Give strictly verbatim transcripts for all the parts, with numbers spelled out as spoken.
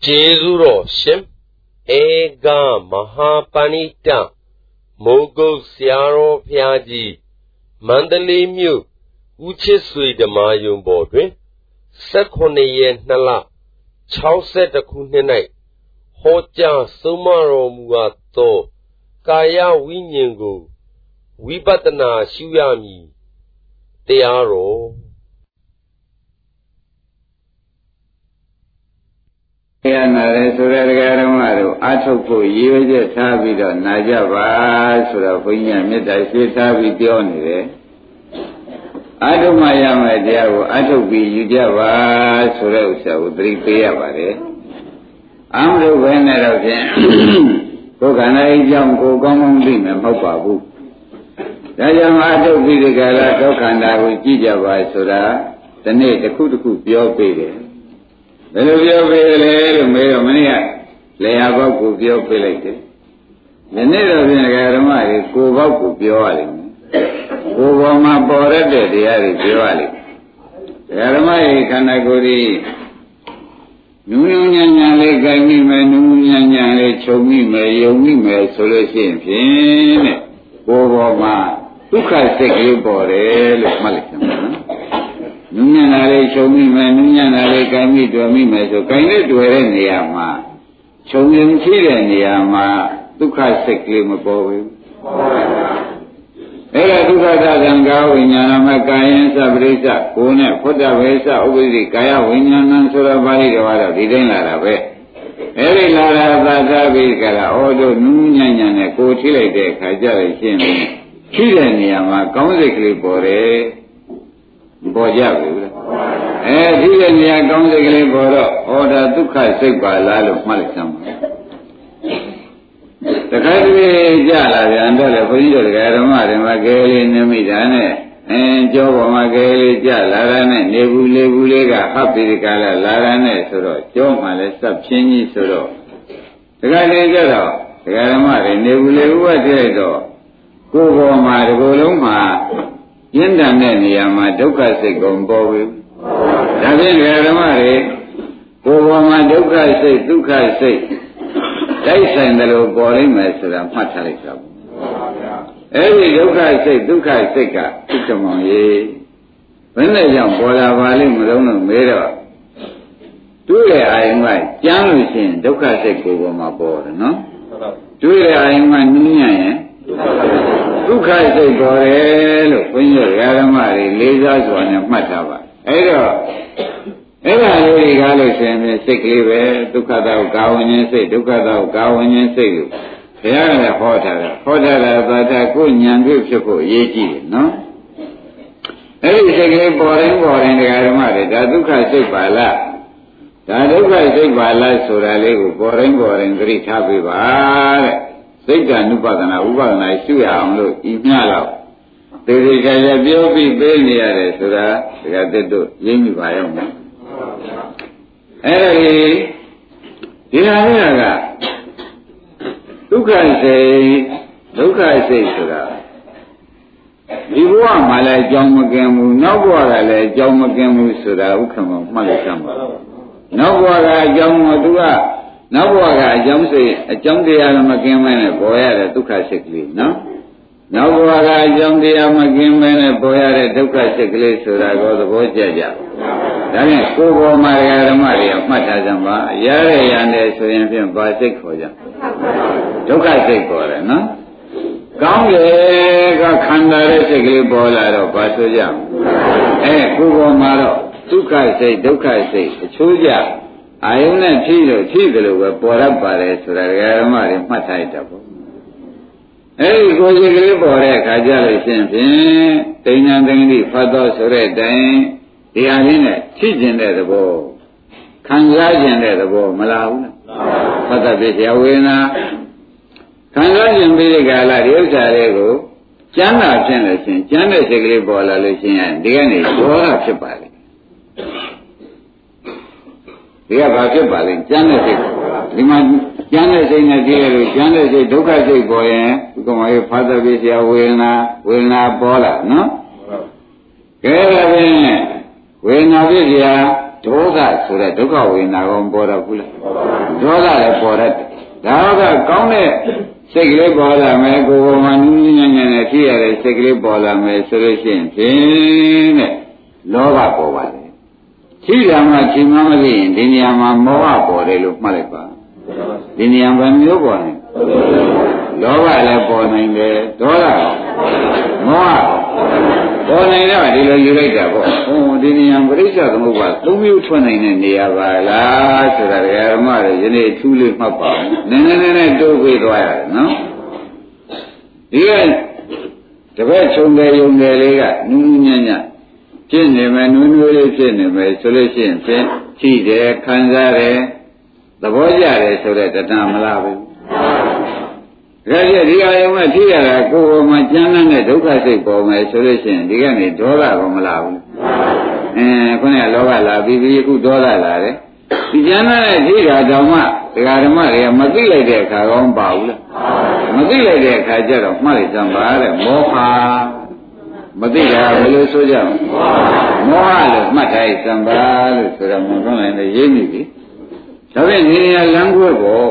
Jezuro Shim Ega Mahapanita Mogo Siaro Piaji Mandali Mu Uchisui de Mayum Bodwin Sekone Nala Chauset the Kunenai Hoja Sumaro Muato Kaya Winyango Wibatana Shuyami Tearo Yana Suragaramaro, Atopo, Yuja Tabido, Najaba, Surapunya, Meta, Shitabi Dione. Adomayama Diabo, Atobi, Yujava, Surausa, Udripia. Amro Veneration, Kokana, Jam, Kokomum Dim, and Hopabu. Rajam Atobi, the Gala, Tokanda, with Jijava, Sura, the Nate, the Kutuku, your baby. Beluvio Vele, Mayo Mania, lay about Kupio Pelete. The native of the Garamari, Kuba Kupioali. Kuba Borede, the Ari Pioali. Garamari Kanaguri Nunyan Gami, Nunyan Chomi, Yomi, Solution, Kuba Tuka Sekli Bore, Malikam. Nunyanare show me, Nunyanare Kami to me, so kind of to her in the Yama. Show me in Yama, Tuka Seklim Bowie. Ella Tuka Dangao, Yanama Kayan Sabrisa, Kune, Pota Vesa, Ubri Kaya, Winyan Surabai, or didn't Larabe. Every Lara Bazabi Kala, Odo Nunyan, Kotile, Kajari, Chilen Yama, Konsekli Bore. Bojabu. Eh, he and the account the Gilboro, order to Kai by Lalo Malisam. The country Jala, and the Puyo Garamar, and Magali Namidane, and Joe Magali Jala, Nebule Bulega, Happy Gala, Larane, Soro, Joe Malesa, Chini Soro. The guy Garo, Garamar, Nebule, what they do? Go Margoloma. Yenda Niyama Duka say Gombo. Davin Garamari, Govama Duka say, Duka say. They send the little boy message and Patalika. Every Duka say, Duka Seka, Tukamon. When the young boy are valuing Madonna Mera, do they I invite Janusin, Duka say Govama board, no? Do they I invite Nunya? Duka say Borel, when you're Garamari, lasers on a matava. Edo, Ella Galos and sickly wear, Dukada Gawan say, Dukada Gawan say, they are the hotter, hotter, but I couldn't young people, Yeji, no? Every sickly boring, boring Garamari, that Duka say Bala. That Duka say Bala, so I boring, boring, great happy bar. Sega Nupadana, Ubana, Suya, Imala. There is a beauty baby at Sura, they got the do, Yemi Bayama. Hey, Dinaga. Duka say, Duka say Sura. You want my like John Magamu, no water like John Magamu Sura, Ukama, Malikama. No water, John Madura. No water, John say, a John de Alamagan, a boy at a Duka Sikli, no? No water, John de Alamagan, a boy at a Duka Sikli, so I go the boy Jaja. That is Kubo Maria Maria, Matazamba, Yare and so in Basik for them. Duka Sik, no? Come here, Kandare Sikli Bola of Basuja. Eh, Kubo Maro, Duka say, Duka say, Chuja. I only Tilo, Tilo were brought up by the Suragamari, Mataita. Hey, go to the Borek, Ajali Simpin, Tainanding, Father Sure, Dane, the Alina, Chijin at the ball, Kangajan at the ball, Malau, Father Bitiawina, Kangajan Biligala, Yotarego, Jana Generation, Jana Sigli Bola Lucien, and Diani, Dora Chipali. We have a Chipali, Jana Sig, Jana Sig, Jana Sig, Duka Sig boy, because my father Bitiawina, will not bola, no? Kevin, when I was here, ဒေါသဆိုတဲ့ဒုက္ခဝေဒနာကောပေါ်တော့ဘူးလားဒေါသလည်းပေါ်တတ်တယ်ဒါကကောင်းတဲ့စိတ်ကလေးပေါ်လာမယ်ကိုယ်ပေါ်မှာနူးနူးညံ့ညံ့နဲ့ဖြစ်ရတဲ့စိတ်ကလေးပေါ်လာမယ်ဆိုလို့ရှိရင်ဖြင့်တဲ့လောဘပေါ်ပါတယ်ရှိတာမှချိန်မမသိရင်ဒီနေရာမှာမောဟပေါ်တယ်လို့မှတ်လိုက်ပါဒီနေရာဘယ်မျိုးပေါ်နေလောဘလည်းပေါ်နိုင်တယ်ဒေါသရောမောဟပေါ်နိုင်တော့ဒီလိုယူလိုက်တာပေါ့ဟိုဒီနေရာပရိစ္ဆေသမုပ္ပါသုံးမျိုးထွက်နိုင်တဲ့နေရာပါလားဆိုတာဓမ္မတွေယနေ့ထူးလေးမှတ်ပါဦးနည်းနည်းနည်းနဲ့တိုးပြီးသွားရတယ်နော်ဒီကတပည့်ချုံတယ်ယုံတယ်လေးကနူးနူးညံ့ညံ့ဖြစ်နေမယ်နူးနူးလေးဖြစ်နေမယ်ဆိုလို့ရှိရင်ဖြင့်ကြည့်တယ်ခံစားတယ်သဘောကျတယ်ဆိုတဲ့တဏှာမလားဘူးဒါကြည့်ဒီအယုံနဲ့ထိရတာကိုယ်ပေါ်မှာကျမ်းတဲ့ဒုက္ခစိတ်ပေါ်မယ်ဆိုလို့ရှိရင်ဒီကနေဒေါသကောမလားဘူးအင်းခုနကလောဘလာပြီးပြီးအခုဒေါသလာတယ်ဒီကျမ်းတဲ့ထိတာတောင်မှဒကာဓမ္မတွေကမသိလိုက်တဲ့အခါကောမပါဘူးလားမသိလိုက်တဲ့အခါကျတော့မှတ်လိုက်စမ်းပါတဲ့မောဟမသိတာဘယ်လိုဆိုကြမလဲမောဟလို့မှတ်ထားစမ်းပါလို့ဆိုတော့မွန်ကောင်းလိုက်နေရေးမိပြီဒါဖြင့်ဒီနေရာလမ်းကွက်ပေါ်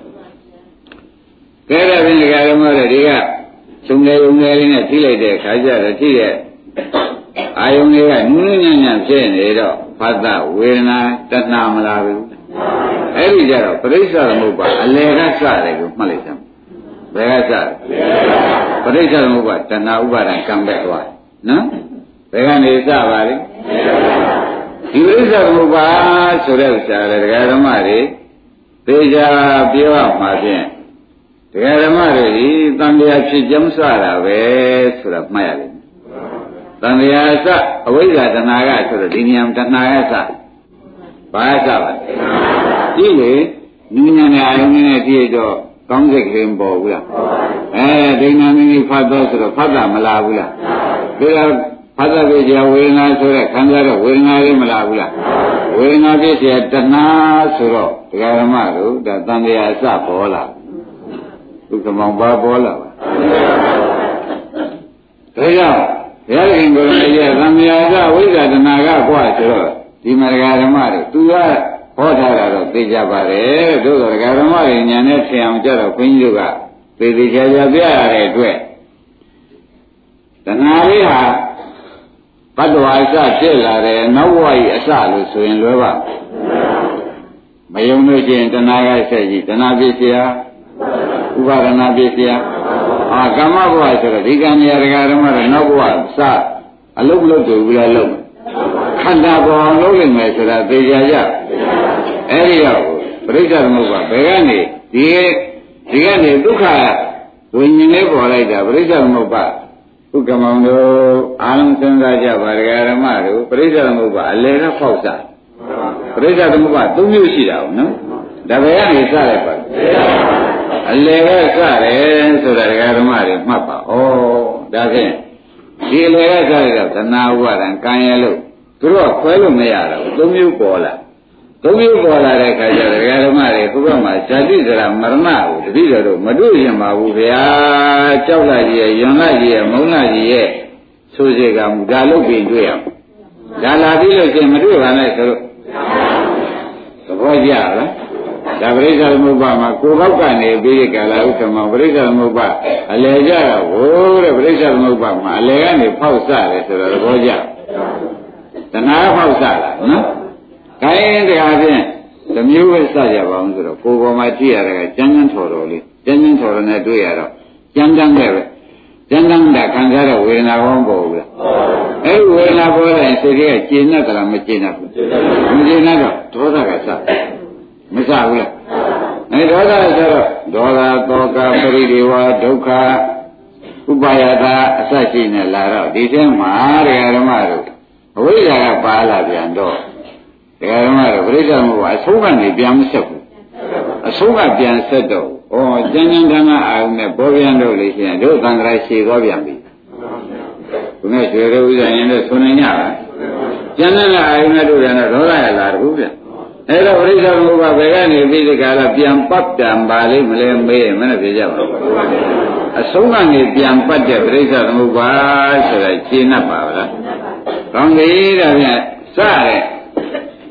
ကဲဒါဖြင့်ဒကာဓမ္မတွေဒီကခြုံငယ်ုံငယ်လေးနဲ့ထိလိုက်တဲ့အခါကျတော့ထိတဲ့အာယုန်တွေကနူးနူးညံ့ညံ့ဖြစ်နေတော့ဖတ်တာဝေဒနာတဏှာမလားဘူးအဲ့ဒီကြတော့ပရိစ္ဆေသမုပ္ပါအလေကစတယ်ကိုမှတ်လိုက်စမ်းဘယ်ကစတယ်ပရိစ္ဆေသမုပ္ပါတဏှာဥပါဒံကံပဲသွားနော်ဘယ်ကနေစပါလဲဒီပရိစ္ဆေသမုပ္ပါဆိုတဲ့ဥစ္စာလေဒကာဓမ္မတွေသေချာပြောရမှာဖြင့်ဒကာဓမ္မတွေဒီတန်တရားဖြစ်ကြောင်းစတာပဲဆိုတာမှတ်ရတယ်တန်တရားစအဝိဇ္ဇာတဏှာကဆိုတော့ဒီနေရာတဏှာကစဘာစပါဒီလေနူးညံ့တဲ့အာယုန်နဲ့ကြည့်တော့ကောင်းစိတ်ကလေးပေါ်ဘူးလားအဲဒိဋ္ဌာမင်းကြီးဖတ်တော့ဆိုတော့ဖတ်တာမလားဘူးလားဒါကဖတ်တဲ့ကြဝေဒနာဆိုတဲ့ခံစားတော့ဝေဒနာလေးမလားဘူးလားဝေဒနာဖြစ်เสียတဏှာဆိုတော့ဒကာဓမ္မတို့ဒါတန်တရားစပေါ်လာဒုက္ခမောင်ပါပေါ်လာပါဒါကြောင့်ဘုရားရှင်ကိုယ်တော်ရဲ့သံဃာကဝိဇ္ဇာတဏှာကကွာဆိုတော့ဒီမှာဒကာဓမ္မတို့သူကဟောထားတာတော့သိကြပါတယ်တို့တော့ဒကာဓမ္မတွေညာနဲ့ထင်အောင်ကြတော့ခွင်းကြီးတို့ကသေသေးချာချာပြရတဲ့အတွက်တဏှာလေးဟာဘတ်တော်အစဖြစ်လာတယ်နောက်ဘဝကြီးအစလို့ဆိုရင်လွယ်ပါမယုံလို့ချင်းတဏှာကဆက်ကြည့်တဏှာဖြစ်เสียဥပါဒနာဖြစ်เสียအာကမ္မဘဝဆိုတော့ဒီကံနေရာဒကာဓမ္မတွေနောက်ဘဝစအလုတ်လုတ်တူဘူးလားလုံးခန္ဓာပေါ်အောင်လုပ်နိုင်မယ်ဆိုတာသိကြကြအဲ့ဒီတော့ပရိစ္ဆေသမုပ္ပါဘယ်ကနေဒီဒီကနေဒုက္ခဝိညာဉ်လေးပေါ်လိုက်တာပရိစ္ဆေသမုပ္ပါဥက္ကမောင်တို့အာလုံးစဉ်းစားကြပါဒကာဓမ္မတို့ပရိစ္ဆေသမုပ္ပါအလယ်ကဖောက်စားပရိစ္ဆေသမုပ္ပါသုံးမျိုးရှိတာဟုတ်နော်ဒါဘယ်ကနေစလိုက်ပါအလယ်ကစတယ်ဆိုတာဒကာဓမ္မတွေမှတ်ပါဩဒါဖြင့်ဒီအလယ်ကစရတော့သနာဥပါဒံကံရလို့သူတို့ကခွဲလို့မရတော့သုံးမျိုးပေါ်လာသုံးမျိုးပေါ်လာတဲ့အခါကျတော့ဒကာဓမ္မတွေကိုယ့်ဘက်မှာဇာတိဇရာမရဏကိုတတိတော်တို့မတွေ့ရင်ပါဘူးဗျာကြောက်လာကြီးရဲ့ယွန်လာကြီးရဲ့မုန်းလာကြီးရဲ့ဆိုစေကမူဒါလုပ်ပြီးတွေ့ရအောင်ဒါလာပြီးလို့ချင်းမတွေ့ပါနဲ့ဆိုတော့သဘောကျလားဒါပရိစ္ဆေသမုပ္ပါမှာကိုယ်ဘောက်ကနေပြီးကာလဥက္ကမပရိစ္ဆေသမုပ္ပါအလယ်ကြတော့ဟိုတဲ့ပရိစ္ဆေသမုပ္ပါမှာအလယ်ကနေဖောက်စတယ်ဆိုတော့သဘောကျတဏှာဖောက်စလာနော်ခိုင်းတရားဖြင့်ဓမျိုးပဲစကြပါအောင်ဆိုတော့ကိုယ်ပေါ်မှာကြည့်ရတာကကျန်းကျန်းထော်တော်လေးကျန်းကျန်းထော်တော်နဲ့တွေ့ရတော့ကျန်းကျန်းတဲ့ပဲကျန်းကျန်းတာခံစားတဲ့ဝေဒနာကောင်းပေါ်ဘူးလားအဲ့ဒီဝေဒနာပေါ်တဲ့စိတ်ကကျေနပ်သလားမကျေနပ်ဘူးမကျေနပ်တော့ဒေါသကစမစဘူးလားအဲဒေါသဆိုတော့ဒေါသတောကပရိဒေဝဒုက္ခဥပါယတာအစရှိနေလာတော့ဒီထဲမှာဓမ္မတို့အဝိဇ္ဇာကပါလာပြန်တော့ဒကာဓမ္မတို့ပရိစ္ဆေသမုပ္ပါအဆုံးကနေပြန်မဆက်ဘူးအဆုံးကပြန်ဆက်တော့ဩကျမ်းကျမ်းဌာနအာရုံနဲ့ပေါ်ပြန်တော့လေရှင်တို့သံဃာရှည်သွားပြန်ပြီခုနဲ့ရွှေရဥစ္စာရင်လည်းဆွနေညပါကျမ်းကျမ်းအာရုံနဲ့တို့ပြန်တော့ဒေါသရလာတခုပြန်အဲ့တော့ပရိစ္ဆေသမုပ္ပါဘယ်ကနေပြီးဒီကလာပြန်ပတ်ပြန်ပါလိမ့်မလဲမေးမနဲ့ပြေကြပါဘူးအဆုံးကနေပြန်ပတ်တဲ့ပရိစ္ဆေသမုပ္ပါဆိုတာရှင်း납ပါလားကောင်းပြီဒါဖြင့်စတဲ့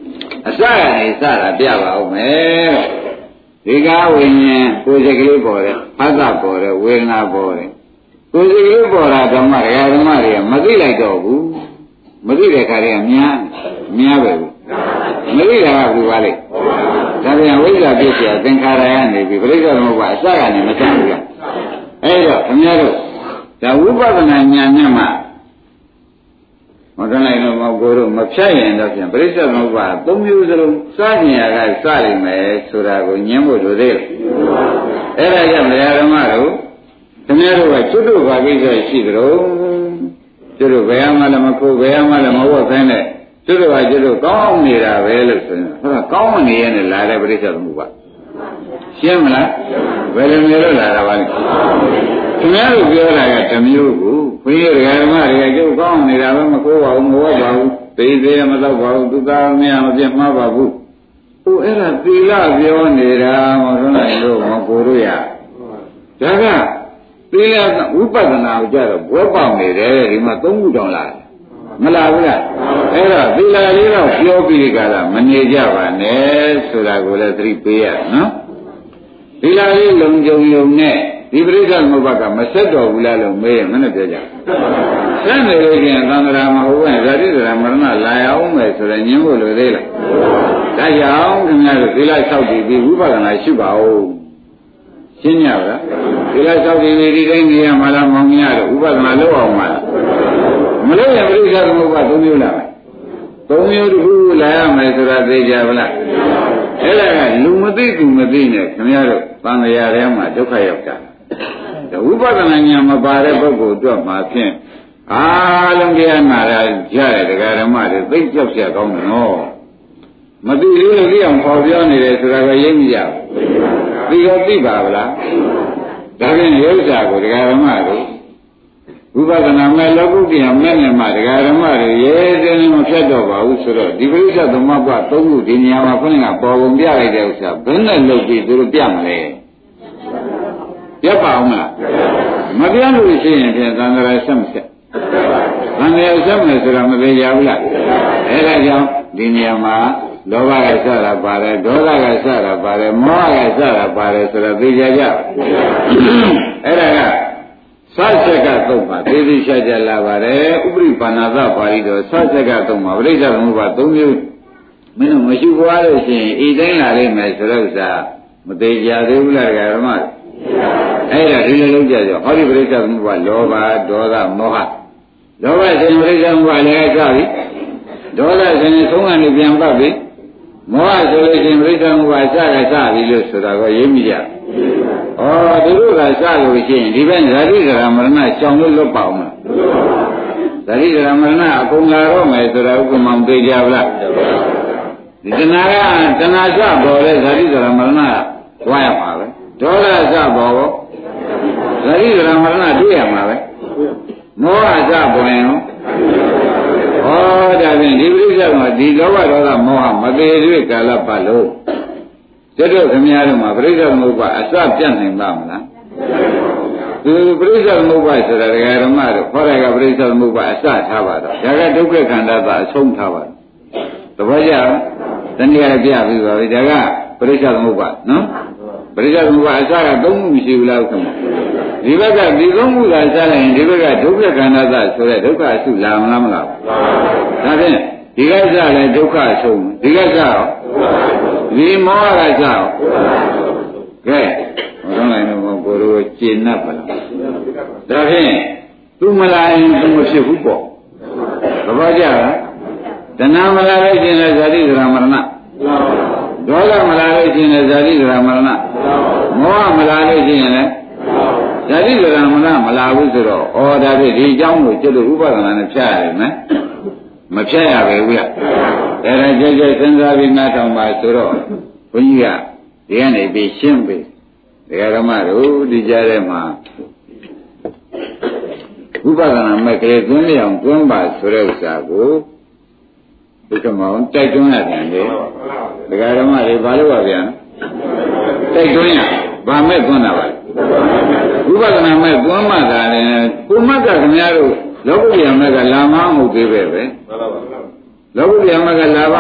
အစကနေစတာပြပါဦးမယ်ဒီကားဝိညာဉ်ကိုယ်စိတ်ကလေးပေါ်တယ်ဖတ်တာပေါ်တယ်ဝေဒနာပေါ်တယ်ကိုယ်စိတ်ကလေးပေါ်တာဓမ္မတရားဓမ္မတွေကမသိလိုက်တော့ဘူးမသိတဲ့ခါတွေကများများပဲဘူးမသိတာကဘူးပါလေဒါပြန်ဝိဇ္ဇာပြည့်စရာသင်္ခါရကနေပြီးပြိဿသမုပ္ပါအစကနေမတတ်ဘူးလားအဲ့တော့ခင်ဗျားတို့ဒါဝိပဿနာဉာဏ်နဲ့မှမကနိုင်တော့မကိုတို့မဖြတ်ရင်တော့ပြန်ပြိဿသမုပ္ပါသုံးမျိုးစလုံးစကျင်ရကစလိမ့်မယ်ဆိုတာကိုညင်းဖို့လိုသေးတယ်အဲ့ဒါကြောင့်တရားဓမ္မတို့ခင်ဗျားတို့ကကျွတ်တို့ဘာကိစ္စရှိကြတော့ကျွတ်တို့ဘယ်မှလည်းမကိုဘယ်မှလည်းမဝတ်ခိုင်းနဲ့ကျွတ်တို့ကကျွတ်တို့ကောင်းနေတာပဲလို့ဆိုရင်ဟုတ်ကဲ့ကောင်းနေရဲ့နဲ့လာတဲ့ပြိဿသမုပ္ပါရှင်းမလားဘယ်လိုမျိုးလာတာပါလဲခင်ဗျားတို့ပြောတာကဓမျိုးကိုဘုရားဓမ္မတွေကကျုပ်ကောင်းနေတာပဲမကိုးပါဘူးမဝတ်ပါဘူးသိသေးမတော့ပါဘူးသူသားမရမပြတ်မှားပါဘူးဟိုအဲ့ဒါသီလပြောနေတာမဟုတ်နိုင်လို့မကိုတို့ရဒါကသီလဝိပဿနာကိုကြတော့ဘွဲပေါက်နေတယ်ဒီမှာသုံးခုတောင်လာတယ်မလာဘူးလားအဲ့တော့သီလလေးတော့ပြောပြီးကြတာမနေကြပါနဲ့ဆိုတာကိုလည်းသတိပေးရနော်သီလလေးလုံကြုံယုံနဲ့ဒီပရိစ္ဆေသမုပ္ပါကမဆက်တော်ဘူးလားလို့မေးရင်မနဲ့ပြောကြဆက်နေလို့ချင်းသံဃာမဟုတ်ဘူးဇာတိဇရာမရဏလာရအောင်မယ်ဆိုရင်ညင်းဖို့လိုသေးလားဒါကြောင့်ခင်ဗျားတို့သီလဆောက်တည်ပြီးဝိပဿနာရှိပါဦးရှင်းရပါလားသီလဆောက်တည်ပြီးဒီတိုင်းနေရမှာလားမောင်မြတ်တို့ဝိပဿနာလုပ်အောင်မှာလားမလုပ်ရင်ပရိစ္ဆေသမုပ္ပါသုံးမျိုးလာမယ်သုံးမျိုးတစ်ခုလာရမယ်ဆိုတာသိကြပါလားအဲ့ဒါကလူမသိသူမသိနဲ့ခင်ဗျားတို့သံဃာထဲမှာဒုက္ခရောက်တာဝိပဿနာဉာဏ်မပါတဲ့ပုဂ္ဂိုလ်အတွက်မှာဖြင့်အားလုံးတရားနာရကြတဲ့ဒကာဓမ္မတွေသိကြောက်ရကောင်းတယ်နော်မသိသေးလို့သိအောင်ပေါ်ပြောနေတယ်ဆိုတာကရိပ်မရဘူးသိတော့သိပါဗလားဒါဖြင့်ရုပ်စာကိုဒကာဓမ္မတို့ဝိပဿနာမဲ့လောကုတ္တရာမဲ့နဲ့မှဒကာဓမ္မတွေရဲရဲနဲ့မဖြတ်တော့ပါဘူးဆိုတော့ဒီပရိစ္ဆေသမုပ္ပါသုံးခုဒီနေရာမှာခေါင်းကပေါ်ပုံပြလိုက်တဲ့ဥစ္စာဘယ်နဲ့လုပ်ပြီးသူတို့ပြမလဲပြတ်ပါအောင်မလားမပြတ်လို့ရှိရင်ပြန်သံဃာဆက်မဆက်သံဃာဆက်မယ်ဆိုတာမသေးကြဘူးလားအဲဒါကြောင့်ဒီနေရာမှာလောဘကစတာပါတယ်ဒေါသကစတာပါတယ်မောဟကစတာပါတယ်ဆိုတော့သိကြကြအဲ့ဒါကသစ္စာကသုံးပါသေသေးချာချာလာပါတယ်ဥပရိပါဏာသပါဠိတော်သစ္စာကသုံးပါပရိစ္ဆေသမုပ္ပါသုံးမျိုးမင်းတို့မရှိဘွားလို့ရှိရင်ဤတိုင်းလာလိမ့်မယ်ဆိုတော့ဥစ္စာမသေးကြသေးဘူးလားဓမ္မအဲ့ဒါဒီလိုလုံးကြကြောဟောဒီပရိစ္ဆေသမုပ္ပါလောဘဒေါသမောဟလောဘရှင်ပရိစ္ဆေသမုပ္ပါလည်းကြပြီဒေါသရှင်သုံးကနေပြန်ပတ်ပြီမောဟဆိုလို့ရှင်ပရိစ္ဆေသမုပ္ပါစကစပြီလို့ဆိုတာကိုရေးမိကြဩသူတို့ကစလို့ရှိရင်ဒီဘက်ဇာတိဇရာမရဏရှောင်လို့လွတ်ပါအောင်လားဇာတိဇရာမရဏအကုန်လာတော့မယ်ဆိုတာဥပမာသိကြပါလားဒီတဏှာကတဏှာစပေါ်တဲ့ဇာတိဇရာမရဏကဝါရမှာပဲဒေါသစပေါ်ကိုဇာတိဇရာမရဏတွေ့ရမှာပဲမောဟစပေါ်ရင်ဟောဒါဖြင့်ဒီပြိဿကဒီလောဘဒေါသမောဟမသေးသေးကာလပတ်လို့ကျတော့ခင်ဗျားတို့မှာပြိဿသမုပ္ပါအစပြတ်နိုင်ပါမလားသူပြိဿသမုပ္ပါဆိုတာဒကာဓမ္မတို့ခေါ်တဲ့ကပြိဿသမုပ္ပါအစထားပါတော့ဒါကဒုက္ခခန္ဓာသာအဆုံးထားပါသဘောကျလားတနည်းအားပြပြီးပါပြီဒါကပြိဿသမုပ္ပါနော်ပြိဿသမုပ္ပါအစကသုံးခုမရှိဘူးလားခင်ဗျဒီဘက်ကဒီသုံးခုသာစားလိုက်ရင်ဒီဘက်ကဒုက္ခခန္ဓာသာဆိုတဲ့ဒုက္ခအစုလာမလားမလားဒါဖြင့်ဒီကစားလဲဒုက္ခအဆုံးဒီကစားရောဒီမောဟကစားရောကဲဟောလိုက်တော့ကိုယ်တို့ကျင့်납ပါလားဒါဖြင့်သူမလာရင်သူမဖြစ်ဘူးပေါ့သဘောကျလားတဏှာမလာလို့ကျင်တဲ့ဇာတိဇရာမရဏဒေါသမလာလို့ကျင်တဲ့ဇာတိဇရာမရဏမောဟမလာလို့ကျင်ရင်လည်းဇာတိဇရာမရဏမလာဘူးဆိုတော့ဩဒါဖြင့်ဒီအကြောင်းကိုကျွတ်လို့ဥပဒနာနဲ့ဖြတ်ရတယ်နော်မဖြတ်ရပဲဘူးလားဒါနဲ့ကြိုက်ကြိုက်စဉ်းစားပြီးနားထောင်ပါဆိုတော့ဘုန်းကြီးကဒီကနေပြီးရှင်းပြီဒကာဓမ္မတို့ဒီကြားထဲမှာဥပဒနာမဲ့ကလေးသွင်းလျောင်သွင်းပါဆိုတဲ့ဥစ္စာကိုဒီကမောင်တိုက်တွန်းရတယ်လေဒကာဓမ္မတွေဘာလို့ပါဗျာတိုက်တွန်းရဘာမဲ့သွင်းတာပါဥပဒနာမဲ့သွင်းမှသာလေကိုမကခင်ဗျားတို့လောကုတ္တရာမဲ့ကလာမမဟုတ်သေးပဲပဲလောကုတ္တရာမဲ့ကလာပါမလား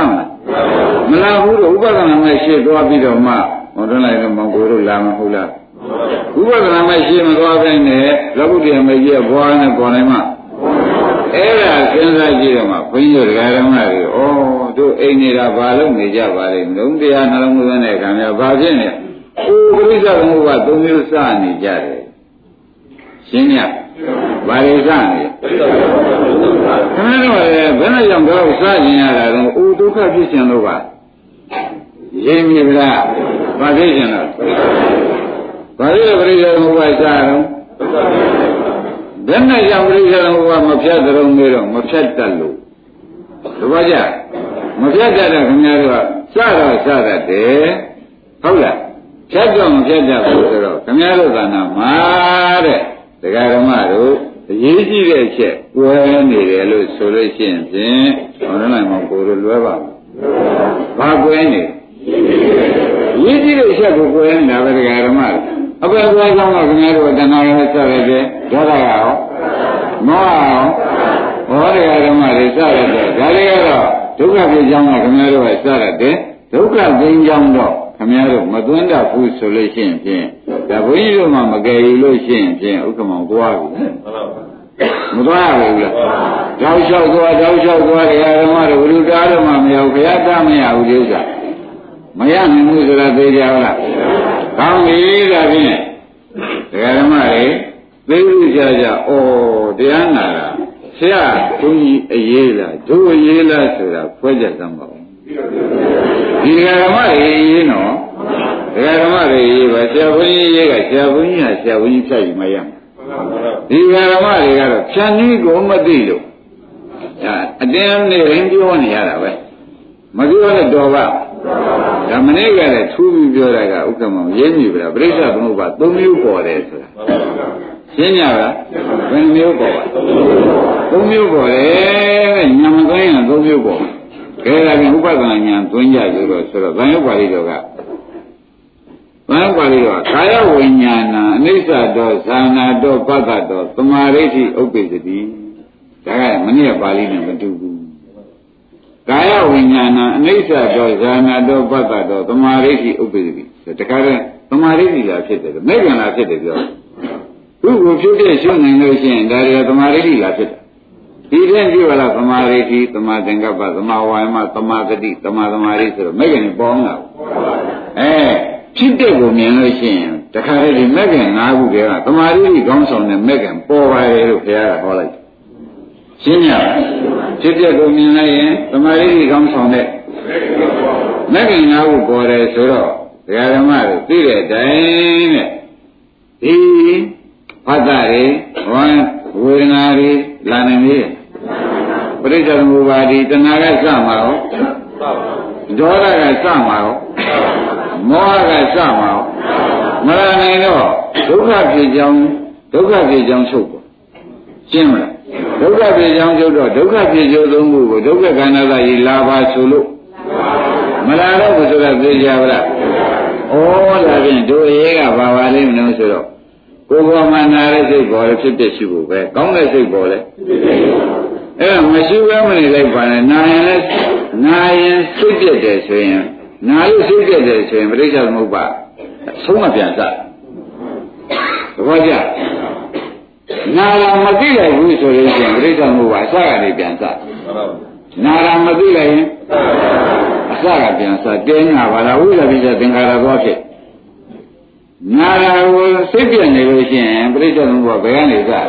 မလာဘူးတော့ဥပဒနာမဲ့ရှေ့သွားပြီးတော့မှဟောတွန်းလိုက်တော့မောင်ကိုတို့လာမဟုတ်လားဥပဒနာမဲ့ရှေ့မသွားခိုင်းနဲ့လောကုတ္တရာမကြီးဘွားနဲ့ပေါ်နိုင်မှအဲ့ဒါစဉ်းစားကြည့်တော့မှဘုန်းကြီးတို့ဓမ္မတွေဩတို့အိမ်နေတာဘာလို့နေကြပါလဲလုံးတရားနှလုံးသွင်းတဲ့ခံများဘာဖြစ်နေအိုးပရိစ္ဆေသမုပ္ပါသုံးမျိုးစနေကြတယ်ရှင်းညဘာတွေစနေခဏတော့လေဘယ်နဲ့ကြောင့်တော့စကျင်ရတာတော့အိုးဒုက္ခဖြစ်ခြင်းလို့ပါရင်းမြစ်ဗျာဘာဖြစ်ခြင်းလဲဘာလို့ပရိစ္ဆေသမုပ္ပါစတော့ဘယ်နဲ့ကြောင့်ပရိစ္ဆေသမုပ္ပါမဖြတ်တုံးနေတော့မဖြတ်တတ်လို့တပည့်ကြမဖြတ်တတ်တဲ့ခင်ဗျားတို့ကစတော့စတတ်တယ်ဟုတ်လားဖြတ်တော့မဖြတ်တတ်ဘူးဆိုတော့ခင်ဗျားတို့ကနာမှာတဲ့ဒကာဓမ္မတို့အရေးကြီးတဲ့အချက်ကွဲနေတယ်လို့ဆိုလို့ရှိရင်ဖြင့်ဟောနိုင်မှာကိုယ်တို့လွဲပါဘူးဘာကွဲနေရေးကြီးတဲ့အချက်ကိုကွဲနေတာပဲဒကာဓမ္မအပယ်ကွဲကြောင်းကခင်ဗျားတို့တဏှာရဲ့စရတဲ့ဒေါသကရောမောဟရောဟောဒကာဓမ္မတွေစရတဲ့ဒါတွေကတော့ဒုက္ခဖြစ်ကြောင်းကခင်ဗျားတို့ကစရတဲ့ဒုက္ခသိင်းကြောင်းတော့ခင်ဗျားတို့မသွင်းတတ်ဘူးဆိုလို့ရှိရင်ဖြင့်ဒါဘုန်းကြီးတို့မှမကယ်ယူလို့ရှိရင်ဖြင့်ဥက္ကမောင်သွားပြီမသွားဘူးလားတောက်လျှောက်သွားတောက်လျှောက်သွားတရားဓမ္မတို့ဘုရုတားတော်မှမရောက်ဘုရားသားမရဘူးဒီဥစ္စာမရနိုင်ဘူးဆိုတာသိကြပါလားကောင်းပြီဒါဖြင့်တရားဓမ္မတွေသိဥကြကြဩတရားနာတာဆရာဘုန်းကြီးအရေးလားတို့အရေးလားဆိုတာဖွဲ့ကြသမ်းပါဦးဒီဓမ္မတွေရေးနော်ဒကာဓမ္မတွေရေးပါဆရာဘုန်းကြီးရေးကဆရာဘုန်းကြီးဟာဆရာဘုန်းကြီးဖြတ်ယူမရဒီဓမ္မတွေကတော့ဖြတ်နည်းကိုမသိလို့ဒါအတင်းနဲ့ရင်းပြောနေရတာပဲမပြောတော့တော်ပါဒါမနေ့ကလည်းထူးပြီးပြောတာကဥက္ကမောင်ရင်းမြစ်ပြတာပြိဿသမုပ္ပါသုံးမျိုးပေါ်တယ်ဆိုတာရှင်းကြလားဘယ်မျိုးပေါ်ပါသုံးမျိုးပေါ်တယ်ညမသွင်းရင်သုံးမျိုးပေါ်ကဲဒါပြန်ဥပဒနာဉာဏ်သွင်းကြဆိုတော့ဆိုတော့ဗန်ယုပါဠိတော်ကဗန်ယုပါဠိတော်ကာယဝိညာဏအနိစ္စတောဇာနာတောပတ္တတောသမာဓိဋ္ဌိဥပ္ပစ္စတိဒါကမနည်းပါဠိနဲ့မတူဘူးကာယဝိညာဏအနိစ္စတောဇာနာတောပတ္တတောသမာဓိဋ္ဌိဥပ္ပစ္စတိတခါတည်းသမာဓိဋ္ဌိလာဖြစ်တယ်မေဃံလာဖြစ်တယ်ပြောသူ့ကိုဖြစ်ဖြစ်ရှုနိုင်လို့ရှိရင်ဒါတွေကသမာဓိဋ္ဌိလာဖြစ်တယ်ဒီတဲ့ကြည့်ပါလားသမာဓိဋ္ဌိသမာသင်္ကပ္ပသမာဝါယမသမာသတိသမာသမာဓိဆိုတော့မေဃံပေါင်းတာအဲဖြစ်တဲ့ကိုမြင်လို့ရှိရင်တခါတည်းဒီမေဃံ၅ခုတည်းကသမာဓိဋ္ဌိကောင်းဆောင်တဲ့မေဃံပေါ်ပါလေလို့ဘုရားကဟောလိုက်ရှင်းရလားဖြစ်တဲ့ကိုမြင်လိုက်ရင်သမာဓိဋ္ဌိကောင်းဆောင်တဲ့မေဃံ၅ခုပေါ်တယ်ဆိုတော့ဒကာဓမ္မတွေသိတဲ့အတိုင်းနဲ့ဒီဖတ်တာတွေဝမ်းဝေဒနာတွေလာနေပြီပရိစ္ဆေသမုပ္ပါဒိတဏှာကစမှာရောဒေါသကစမှာရောမောဟကစမှာရောမရနိုင်တော့ဒုက္ခဖြစ်ကြောင်းဒုက္ခဖြစ်ကြောင်းချုပ်ပေါ့ရှင်းမလားဒုက္ခဖြစ်ကြောင်းချုပ်တော့ဒုက္ခဖြစ်ကျိုးသုံးခုကိုဒုက္ခခန္ဓာသာကြီးလာပါဆိုလို့မလာတော့ဘူးဆိုတော့သိကြပါလားဩဒါဖြင့်တို့ရေးကဘာပါလိမ့်မလို့ဆိုတော့ကိုယ်ပေါ်မှာနာတဲ့စိတ်ပေါ်လေဖြစ်ဖြစ်ရှိဖို့ပဲကောင်းတဲ့စိတ်ပေါ်လေအဲ့ဒါမရှိဘဲမနေလိုက်ပါနဲ့နာရင်လည်းနာရင်စိတ်ပြည့်တယ်ဆိုရင်နာလို့စိတ်ပြည့်တယ်ဆိုရင်ပြိဿသမုပ္ပါဆုံးမပြန်စားသဘောကျနာလာမသိလိုက်ဘူးဆိုလို့ရှိရင်ပြိဿသမုပ္ပါအစကနေပြန်စားနာလာမသိလိုက်ရင်အစကပြန်စားတင်းနာပါလားဝိသပိစ္ဆသင်္ခါရသွားဖြစ်နာလာကိုစိတ်ပြည့်နေလို့ရှိရင်ပြိဿသမုပ္ပါဘယ်ကနေစား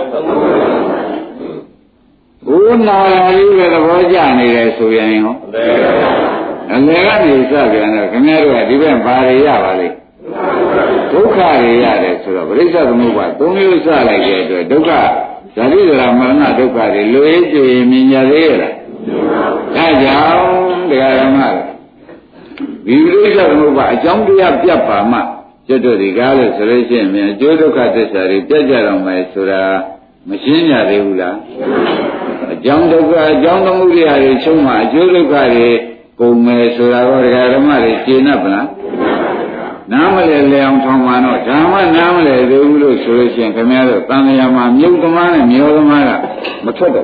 ဘုနာလေးပဲသဘောကျနေတယ်ဆိုရင်ဟောအလယ်ကနေစပြန်တော့ခင်ဗျားတို့ကဒီဘက်ဘာတွေရပါလိမ့်ဒုက္ခတွေရတယ်ဆိုတော့ပရိစ္ဆေသမုပ္ပါသုံးမျိုးစလိုက်တဲ့အတွက်ဒုက္ခဇာတိဇရာမရဏဒုက္ခတွေလွေးကြွေမြင်ကြသေးရလားဒါကြောင့်တရားဓမ္မဒီပရိစ္ဆေသမုပ္ပါအကြောင်းတရားပြတ်ပါမှကျွတ်တို့ဒီကားလို့ဆိုလို့ရှိရင်အကျိုးဒုက္ခသစ္စာတွေပြတ်ကြတော့မယ်ဆိုတာမရှင်းကြသေးဘူးလားအကြောင်းဒုက္ခအကြောင်းသမှုတွေအရေးချုပ်မှအကျိုးဒုက္ခတွေကုန်မယ်ဆိုတာတော့ဒကာဓမ္မတွေရှင်း납ဗလားနားမလဲလဲအောင်ထောင်မှတော့ဓမ္မနားမလဲသေးဘူးလို့ဆိုလို့ရှိရင်ခင်ဗျားတို့တန်လျာမှာမြုပ်သမားနဲ့မျောသမားကမထွက်တော့ဘူး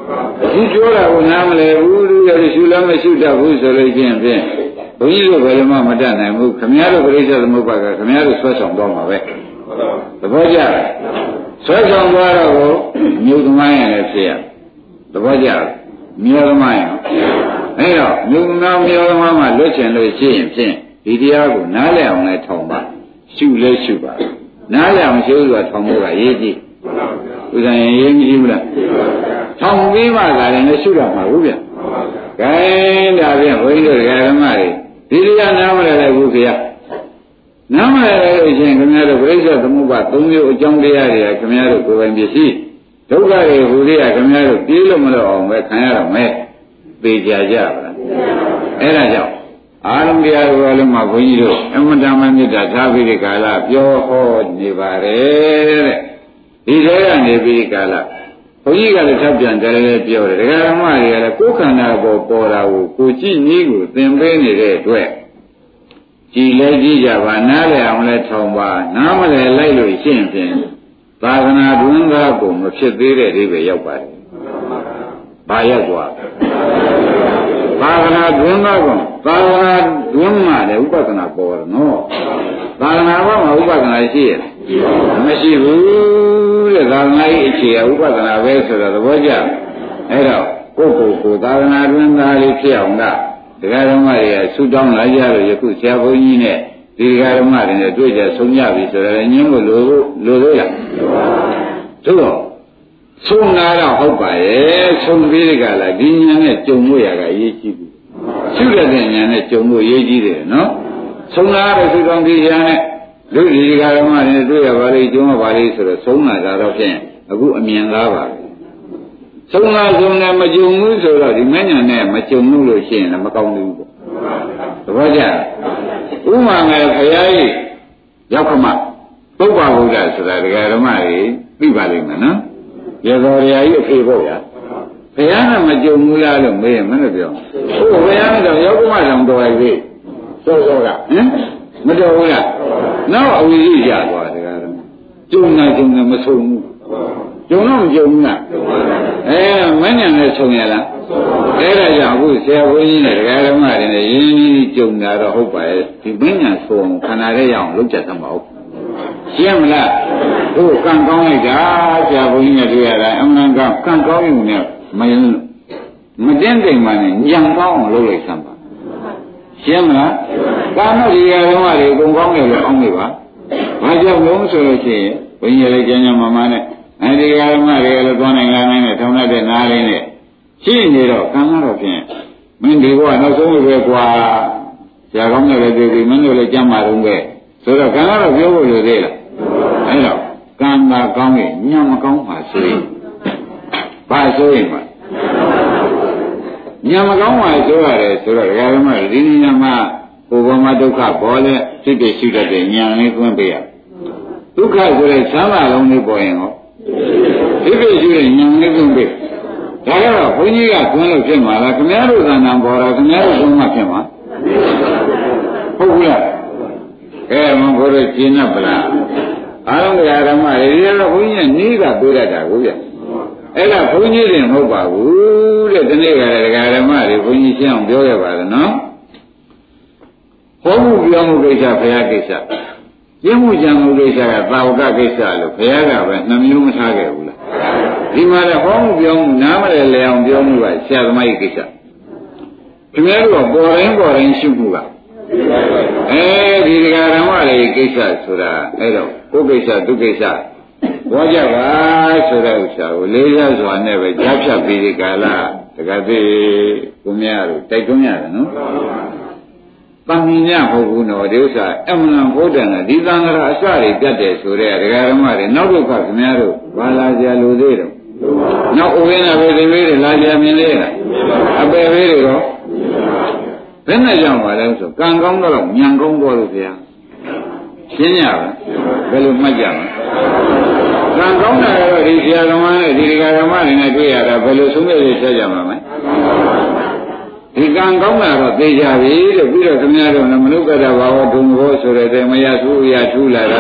ဒီပြောတာကိုနားမလဲဘူးလူရရှုလည်းမရှိတတ်ဘူးဆိုလို့ချင်းဖြင့်ဘုန်းကြီးတို့ဘယ်လိုမှမတတ်နိုင်ဘူးခမည်းတော်ပရိစ္ဆေသမုပ္ပါကခမည်းတော်ဆွဲဆောင်တော့မှာပဲသဘောကျဆွဲဆောင်သွားတော့ကိုမြို့သမိုင်းရလည်းဖြစ်ရသဘောကျမြို့သမိုင်းရအဲ့တော့မြို့နာမြို့သမိုင်းမှာလွတ်ချင်လို့ရှိရင်ဖြင့်ဒီတရားကိုနားလည်အောင်လည်းထောင်ပါရှုလဲရှုပါနားလည်အောင်ရှုဆိုတာထောင်ဖို့ကရေးကြည့်ဥဒ္ဒရင်ရေးမကြည့်ဘူးလားထောင်ပြီးမှသာလည်းရှုရမှာဘူးဗျ။ခိုင်းဒါဖြင့်ဘုန်းကြီးတို့ဓမ္မတွေဒီတရားနားမလည်လိုက်ဘူးခင်ဗျ။နားမလည်လို့ရှိရင်ခင်ဗျားတို့ပြိဿသမုပ္ပါသုံးမျိုးအကြောင်းတရားတွေကခင်ဗျားတို့ကိုယ်ပိုင်ပစ္စည်းဒုက္ခတွေဟူတွေကခင်ဗျားတို့ပြေးလို့မလို့အောင်ပဲခံရတော့မယ်။သိကြကြပါလား။အဲဒါကြောင့်အာရုံတရားတွေလည်းမှဘုန်းကြီးတို့အမတ္တမမေတ္တာထားပြီးဒီကာလပြောဟောနေပါတယ်တဲ့။ဒီထဲကနေပြီးဒီကာလဘုန်းကြီးကလည်းထပ်ပြန်တယ်လည်းပြောတယ်ဒကာဓမ္မတွေကလည်းကိုယ်ခန္ဓာပေါ်ပေါ်တာကိုကိုကြည့်နည်းကိုသင်ပေးနေတဲ့အတွက်ကြည်လဲကြည့်ကြပါနားလည်အောင်လဲထောင်ပါနားမလဲလိုက်လို့ရှင်းဖြင့်သာသနာတွင်သားကိုမဖြစ်သေးတဲ့အိဗယ်ရောက်ပါတယ်။ဘာရောက်သွားသာသနာတွင်သားကိုသာသနာတွင်မှလည်းဥပဒနာပေါ်တယ်နော်။သာသနာဘောမှာဥပဒနာရှိရဲ့မရှိဘူးတဲ့သာသနာ့အခြေအဥပဒနာပဲဆိုတော့သဘောကျအဲ့တော့ကိုယ့်ကိုယ်ကိုသာသနာတွင်သားလေးဖြစ်အောင်ကဒကာဓမ္မတွေကဆူတောင်းလာကြလို့ယခုဆရာဘုန်းကြီးနဲ့ဒီဒကာဓမ္မတွေနဲ့တွေ့ကြဆုံးကြပြီဆိုတော့ညင်းကိုလိုလိုလို့ရသို့တော့ဆုံးလာတော့ဟုတ်ပါရဲ့ဆုံးပြီးဒီကလာဒီဉာဏ်နဲ့ကြုံလို့ရတာအရေးကြီးဘူးရှုတဲ့ဉာဏ်နဲ့ကြုံလို့အရေးကြီးတယ်နော်ဆုံးလာတော့ဆူတောင်းပြီးဉာဏ်နဲ့လူဒီဒကာဓမ္မတွေတွေ့ရပါလေကျုံးရပါလေဆိုတော့ဆုံးလာတာတော့ဖြင့်အခုအမြင်လားပါဆုံးလာဆုံးနဲ့မကြုံဘူးဆိုတော့ဒီမဉ္ဇဏ်နဲ့မကြုံလို့ရှိရင်လည်းမကောင်းဘူးပေါ့သဘောကျဥမာငယ်ခရီးကြီးရောက်ခမပုပ္ပဗုဒ္ဓဆိုတာဒကာဓမ္မတွေသိပါလိမ့်မယ်နော်ရေတော်ရာကြီးအဖေပေါ့ဗျာဘုရားနဲ့မကြုံဘူးလားလို့မေးရင်မလို့ပြောဟုတ်ဘုရားနဲ့တော့ရောက်ခမတောင်တော်ရည်စောစောကဟင်မတော်ဘူးလားနောက်အဝိဇ္ဇရသွားဒကာဓမ္မကျုံနေကျုံနေမဆုံးဘူးကျုံတော့မကျုံဘူးလားအဲမဉ္ဇဏ်နဲ့ဆုံးရလားအဲ့ဒါကြောင့်အခုဆရာဘုန်းကြီးနဲ့ဒကာဓမ္မတွေနဲ့ရင်းရင်းကြုံတာတော့ဟုတ်ပါရဲ့ဒီမဉ္ဇဏ်ဆုံးခန္ဓာရဲ့ရအောင်လုပ်ကြသမှာဟုတ်ရှင်းမလားတို့ကံကောင်းလိုက်တာဆရာဘုန်းကြီးနဲ့တွေ့ရတာအမှန်ကကံကောင်းရုံနဲ့မယဉ်မတင်းတိမ်မှနဲ့ညံကောင်းအောင်လုပ်လိုက်သမ်းပါရှင်းမလားကာမဒီရဓမ္မတွေအကုန်ကောင်းတယ်လို့အောင်းနေပါဘာကြောင့်လို့ဆိုလို့ရှိရင်ဘုန်းကြီးလည်းကျမ်းကျမ်းမာမာနဲ့အဲဒီဓမ္မတွေလည်းသွားနိုင်လာနိုင်နဲ့ထောင်တဲ့နားလေးနဲ့ရှိနေတော့ကံကတော့ဖြင့်မင်းဒီဘဝနောက်ဆုံးပဲကွာဆရာကောင်းတယ်လည်းတွေ့ပြီမင်းတို့လည်းကြမ်းပါတော့ပဲဆိုတော့ကံကတော့ပြောဖို့လိုသေးလားအဲတော့ကံသာကောင်းရင်ညံမကောင်းပါဆိုရင်ဘာဆိုရင်ပါညံမကောင်းပါဆိုရတယ်ဆိုတော့ဓမ္မဒီညံမှာကိုယ်ပေါ်မှာဒုက္ခပေါ်လဲစိတ်တွေရှိတတ်တဲ့ဉာဏ်လေးသွင်းပေးရဒုက္ခဆိုတဲ့သံဃာလုံးလေးပေါ်ရင်ဟောစိတ်တွေရှိတဲ့ဉာဏ်လေးသွင်းပေးဒါကတော့ဘုန်းကြီးကသွင်းလို့ဖြစ်မှာလားခင်ဗျားတို့သဏ္ဍာန်ပေါ်တာခင်ဗျားတို့သွင်းမှဖြစ်မှာဟုတ်ဘူးလားအဲမဘုရားကျင့်납ဗလားအားလုံးတရားဓမ္မတွေဒီတော့ဘုန်းကြီးကနီးကပြေးတတ်တာကိုဗျအဲ့ဒါဘုန်းကြီးတွေမဟုတ်ပါဘူးတဲ့ဒီနေ့ကလည်းတရားဓမ္မတွေဘုန်းကြီးရှင်းအောင်ပြောရပါလားနော်ဟောမှုပြောမှုကိစ္စဘုရားကိစ္စကျင့်မှုကြံမှုကိစ္စကသာဝကကိစ္စလို့ဘုရားကပဲနှမျိုးမထားခဲ့ဘူးလားဒီမှာလည်းဟောမှုပြောမှုနားမလဲလဲအောင်ပြောမှုကဆရာသမားကြီးကိစ္စခင်ဗျားတို့ပေါ်ရင်ပေါ်ရင်ရှုမှုကအဲဒီတရားဓမ္မတွေကိစ္စဆိုတာအဲ့တော့ကိုယ်ကိစ္စသူကိစ္စဘောကြပါဆိုတဲ့ဥစ္စာကိုလေးစားစွာနဲ့ပဲကြားဖြတ်ပြီးဒီကာလတကသေးကိုမြတ်တို့တိုက်တွန်းရတယ်နော်တန်မြင်မဟုတ်ဘူးနော်ဒီဥစ္စာအမှန်ဘုဒ္ဓံကဒီသံဃာအစတွေပြတ်တယ်ဆိုတဲ့တရားဓမ္မတွေနောက်တစ်ခါခင်ဗျားတို့ဘာလာကြလို့သေးတယ်နောက်ဥပ္ပန္နဘေသေတွေလာကြမြင်လေလားအပေဘေးတွေတော့ဘယ်နဲ့ကြောင့်ပါလဲဆိုကံကောင်းတော့ညံကောင်းတော့လို့ဗျာရှင်းရပါဘယ်လိုမှတ်ကြမလဲကံကောင်းတာတော့ဒီဆရာသမားနဲ့ဒီဒကာဓမ္မတွေနဲ့တွေ့ရတာဘယ်လိုဆုံးဖြတ်ရဆက်ကြမှာမလဲဒီကံကောင်းတာတော့သိကြပြီတဲ့ပြီးတော့ခင်ဗျားတို့ကမနုဿတဘာဝဒုံဘောဆိုတဲ့တေမယသုရထူလာတာ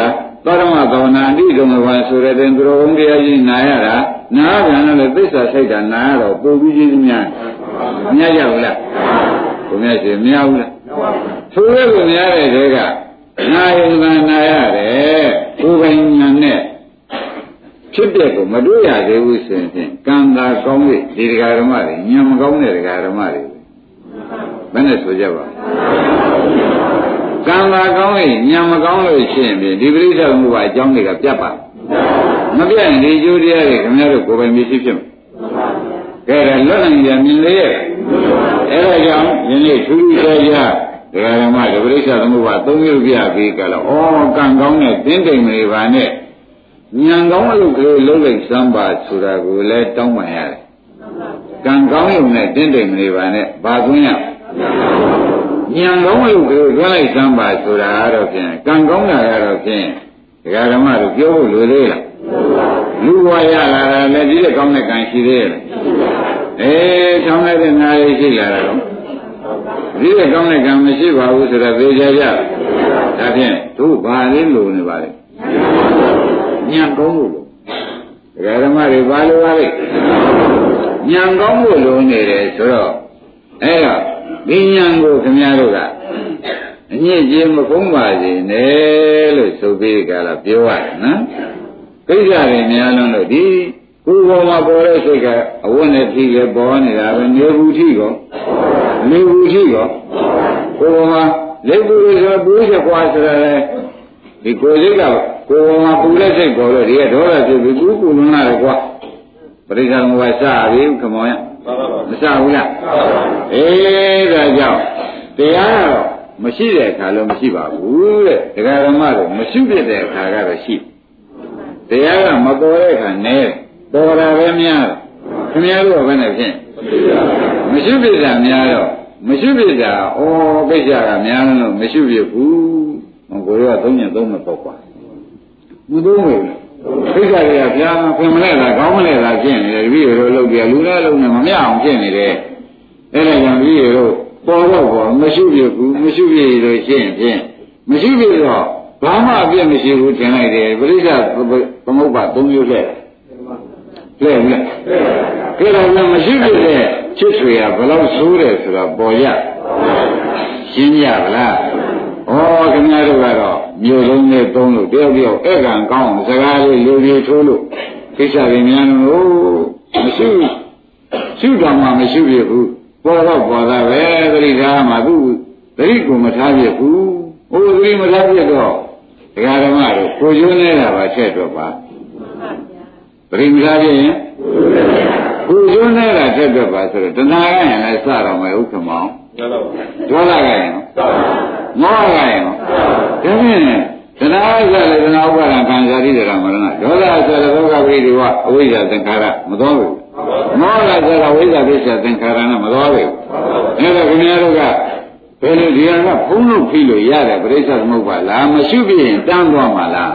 သောရမသောနာအတိဒုံဘဝဆိုတဲ့တင်သူတော်ဘုံတရားကြီးနာရတာနားပြန်တော့လေသစ္စာစိတ်တာနာရတော့ပုံပြီးကြီးများမြတ်ရဘူးလားဘုရားရှင်မရဘူးလားဆိုရဲကိုများတဲ့တွေကနာယုံသာနာရတယ်ကိုယ်ပိုင်ဉာဏ်နဲ့ဖြစ်တဲ့ကိုမတွေ့ရသေးဘူးဆိုရင်ကံသာကောင်းပြီဒီတရားဓမ္မတွေဉာဏ်မကောင်းတဲ့တရားဓမ္မတွေဘယ်နဲ့ဆိုကြပါကံသာကောင်းပြီဉာဏ်မကောင်းလို့ရှိရင်ဒီပရိစ္ဆေသမုပ္ပါအကြောင်းတွေကပြတ်ပါမပြတ်ရင်ဒီကျိုးတရားတွေခင်ဗျားတို့ကိုယ်ပိုင်မရှိဖြစ်မှာကဲဒါလွတ်နိုင်ကြမြင်လေရဲ့အဲဒါကြောင့်ယနေ့ထူးထူးခြားခြားတရားဓမ္မတွေပရိစ္ဆေသမုပ္ပါသုံးမျိုးပြပြီးကြတော့ဩကံကောင်းတဲ့တင်းတိမ်တွေပါနဲ့ဉာဏ်ကောင်းအလုပ်ကလေးလုံးလိုက်စမ်းပါဆိုတာကိုလည်းတောင်းပန်ရတယ်ကံကောင်းရုံနဲ့တင်းတိမ်တွေပါနဲ့ဘာသွင်းရဉာဏ်ကောင်းအလုပ်ကလေးသွင်းလိုက်စမ်းပါဆိုတာတော့ဖြင့်ကံကောင်းတာကတော့ဖြင့်တရားဓမ္မတို့ပြောဖို့လိုသေးလားလူဘဝရလာတာလည်းဒီလက်ကောင်းတဲ့ကံရှိသေးရဲ့အေးထောင်းလိုက်တဲ့နာရီရှိလာတာတော့ဒီလက်ကောင်းတဲ့ကံမရှိပါဘူးဆိုတော့သိကြကြဒါဖြင့်တို့ဘာလေးလိုနေပါလဲဉာဏ်ကောင်းလို့တရားဓမ္မတွေဘာလိုပါလဲဉာဏ်ကောင်းလို့လိုနေတယ်ဆိုတော့အဲ့တော့ဒီဉာဏ်ကိုခင်ဗျားတို့ကအညစ်အကြေးမကုန်းပါစေနဲ့လို့ဆိုပြီးကြလားပြောရတယ်နော်ကိစ္စတွေများလုံးလို့ဒီကိုယ်ပေါ်မှာပေါ်တဲ့စိတ်ကအဝတ်နဲ့ထိပဲပေါ်နေတာပဲနေဘူးထိကောနေဘူးထိကောကိုယ်ပေါ်မှာလက်ဘူးတွေဆိုပူးချက်ကွာဆိုရယ်ဒီကိုယ်စိတ်ကကိုယ်ပေါ်မှာပူတဲ့စိတ်ပေါ်လို့ဒီကဒေါသဖြစ်ပြီးကူးကူလွန်းလာတယ်ကွာပရိစ္ဆေသမုပ္ပါစပြီခမောင်ရမစဘူးလားအေးဒါကြောင့်တရားတော့မရှိတဲ့အခါလုံးမရှိပါဘူးတဲ့ဒကာဓမ္မတို့မရှိဖြစ်တဲ့အခါကတော့ရှိတရားကမပေါ်တဲ့အခါနည်းပေါ်တာပဲများခင်ဗျားတို့ကဘယ်နဲ့ဖြင့်မရှိဖြစ်တာများတော့မရှိဖြစ်တာဩကိစ္စကများလို့မရှိဖြစ်ဘူးကိုယ်တော့သုံးညသုံးမပေါ့ကွာမသုံးဘူးကိစ္စတွေကဗျာခင်မလဲတာကောင်းမလဲတာဖြစ်နေတယ်တပည့်တို့လုပ်ကြလူလည်းလုံးနဲ့မမြအောင်ဖြစ်နေတယ်အဲ့ဒါကြောင့်တပည့်တို့ပေါ်တော့ပေါ်မရှိဖြစ်ဘူးမရှိဖြစ်လို့ရှိရင်ဖြင့်မရှိဖြစ်တော့ဘာမှအပြည့်မရှိဘူးထင်လိုက်တယ်ပရိစ္ဆေသမုပ္ပါသုံးမျိုးလဲလဲလဲကဲတော့မရှိဖြစ်တဲ့ချစ်ဆွေကဘယ်လောက်ဆိုးတယ်ဆိုတော့ပေါ်ရရှင်းရပါလားဩခင်ဗျားတို့ကတော့မြို့လုံးနဲ့သုံးလို့တယောက်တယောက်အဲ့ကံကောင်းစကားလေးလူကြီးထိုးလို့ကိစ္စတွေများလို့မရှိရှိတော်မှမရှိပြဘူးပေါ်တော့ပေါ်တာပဲသတိထားမှသူသတိကိုမထားပြဘူးဟိုသတိမထားပြတော့ဒကာဓမ္မတို့ကိုကျွန်းနေတာပါချက်တော့ပါသတိမထားပြရင်ကိုကျွန်းနေတာချက်တော့ပါဆိုတော့တဏှာကရင်လည်းစတော့မယ်ဥက္ကမောင်ဒေါသကရင်မောဟကရင်ဒါဖြင့်တဏှာဆိုလည်းတဏှာဥပါဒံခံစားရတဲ့မှာလားဒေါသဆိုလည်းဒုက္ခဝိရိယအဝိဇ္ဇာသင်္ခါရမတော်ဘူးမောဟဆိုတာဝိဇ္ဇာပစ္စယသင်္ခါရနဲ့မတော်ဘူးအဲ့တော့ခင်ဗျားတို့ကဘယ်လိုဒီဟာကဖုံးလို့ဖိလို့ရတယ်ပရိစ္ဆေသမုပ္ပါလားမရှိပြရင်တန်းသွားမှာလား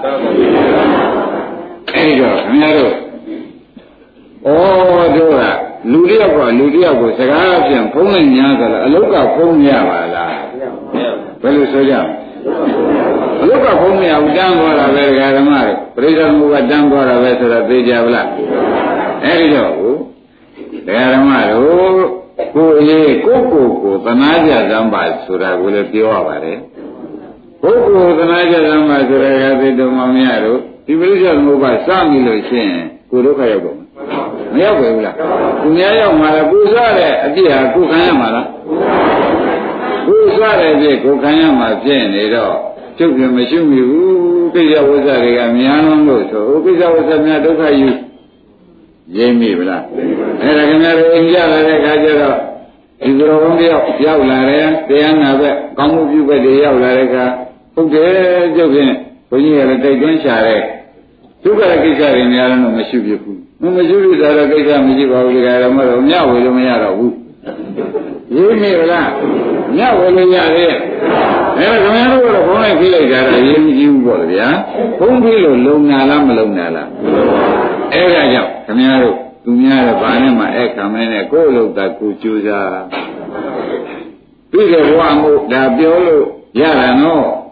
အဲ့ဒီတော့ခင်ဗျားတို့ဩတို့ကလူတယောက်ကလူတယောက်ကိုစကားဖြင့်ဖုံးနေ냐ဆိုတော့အလုတ်ကဖုံးရပါလားဘယ်လိုဆိုကြအလုတ်ကဖုံးမရဘူးတန်းသွားတာပဲဒကာဓမ္မတွေပရိစ္ဆေသမုပ္ပါတန်းသွားတာပဲဆိုတော့သိကြပါလားအဲ့ဒီတော့ဒကာဓမ္မတို့ကိုယ်ရေးကိုယ်ကိုယ်ကိုသနာကြသံပါဆိုတာကိုလည်းပြောရပါတယ်ကိုယ်ကိုယ်သနာကြသံပါဆိုတဲ့ကသိတော်မောင်များတို့ဒီပရိစ္ဆေသမုပ္ပါစမိလို့ရှိရင်ကိုယ်ဒုက္ခရောက်တော့မရောက်ဘူးလားသူများရောက်မှာလားကိုယ်စားတဲ့အပြစ်ဟာကိုယ်ခံရမှာလားကိုယ်စားတဲ့အပြစ်ကိုယ်ခံရမှာဖြစ်နေတော့ကျုပ်ကမရှိမိဘူးကိစ္စဝိဇ္ဇာတွေကများလုံးလို့ဆိုဟိုကိစ္စဝိဇ္ဇာများဒုက္ခယူရင်းမိဗလားအဲ့ဒါခင်ဗျားတို့အိမ်ကြလာတဲ့အခါကျတော့ဒီလိုဘုံတယောက်ရောက်လာတယ်တရားနာဘက်ကောင်းမှုပြုဘက်တွေရောက်လာတဲ့အခါဟုတ်တယ်ကျုပ်ဖြင့်ဘုန်းကြီးကလည်းတိုက်တွန်းရှာတဲ့ဒုက္ခကိစ္စတွေများတော့မရှိဖြစ်ဘူးမရှိဘူးဆိုတော့ကိစ္စမရှိပါဘူးဒီကရမတော့မြဝေလို့မရတော့ဘူးရင်းမိဗလားမြဝေလို့ရသေးရဲ့အဲ့ဒါခင်ဗျားတို့ကတော့ဘုန်းလိုက်ဖိလိုက်ကြတာရင်းမရှိဘူးပေါ့ဗျာဘုန်းဖိလို့လုံနာလားမလုံနာလားအဲ့ဒါကြောင့်ခင်ဗျားတို့သူများတဲ့ဘာနဲ့မှအဲ့ခံမနဲ့ကိုယ်လို့တာကိုကြိုးစားပြီးတဲ့ဘဝမို့ဒါပြောလို့ရတာနော်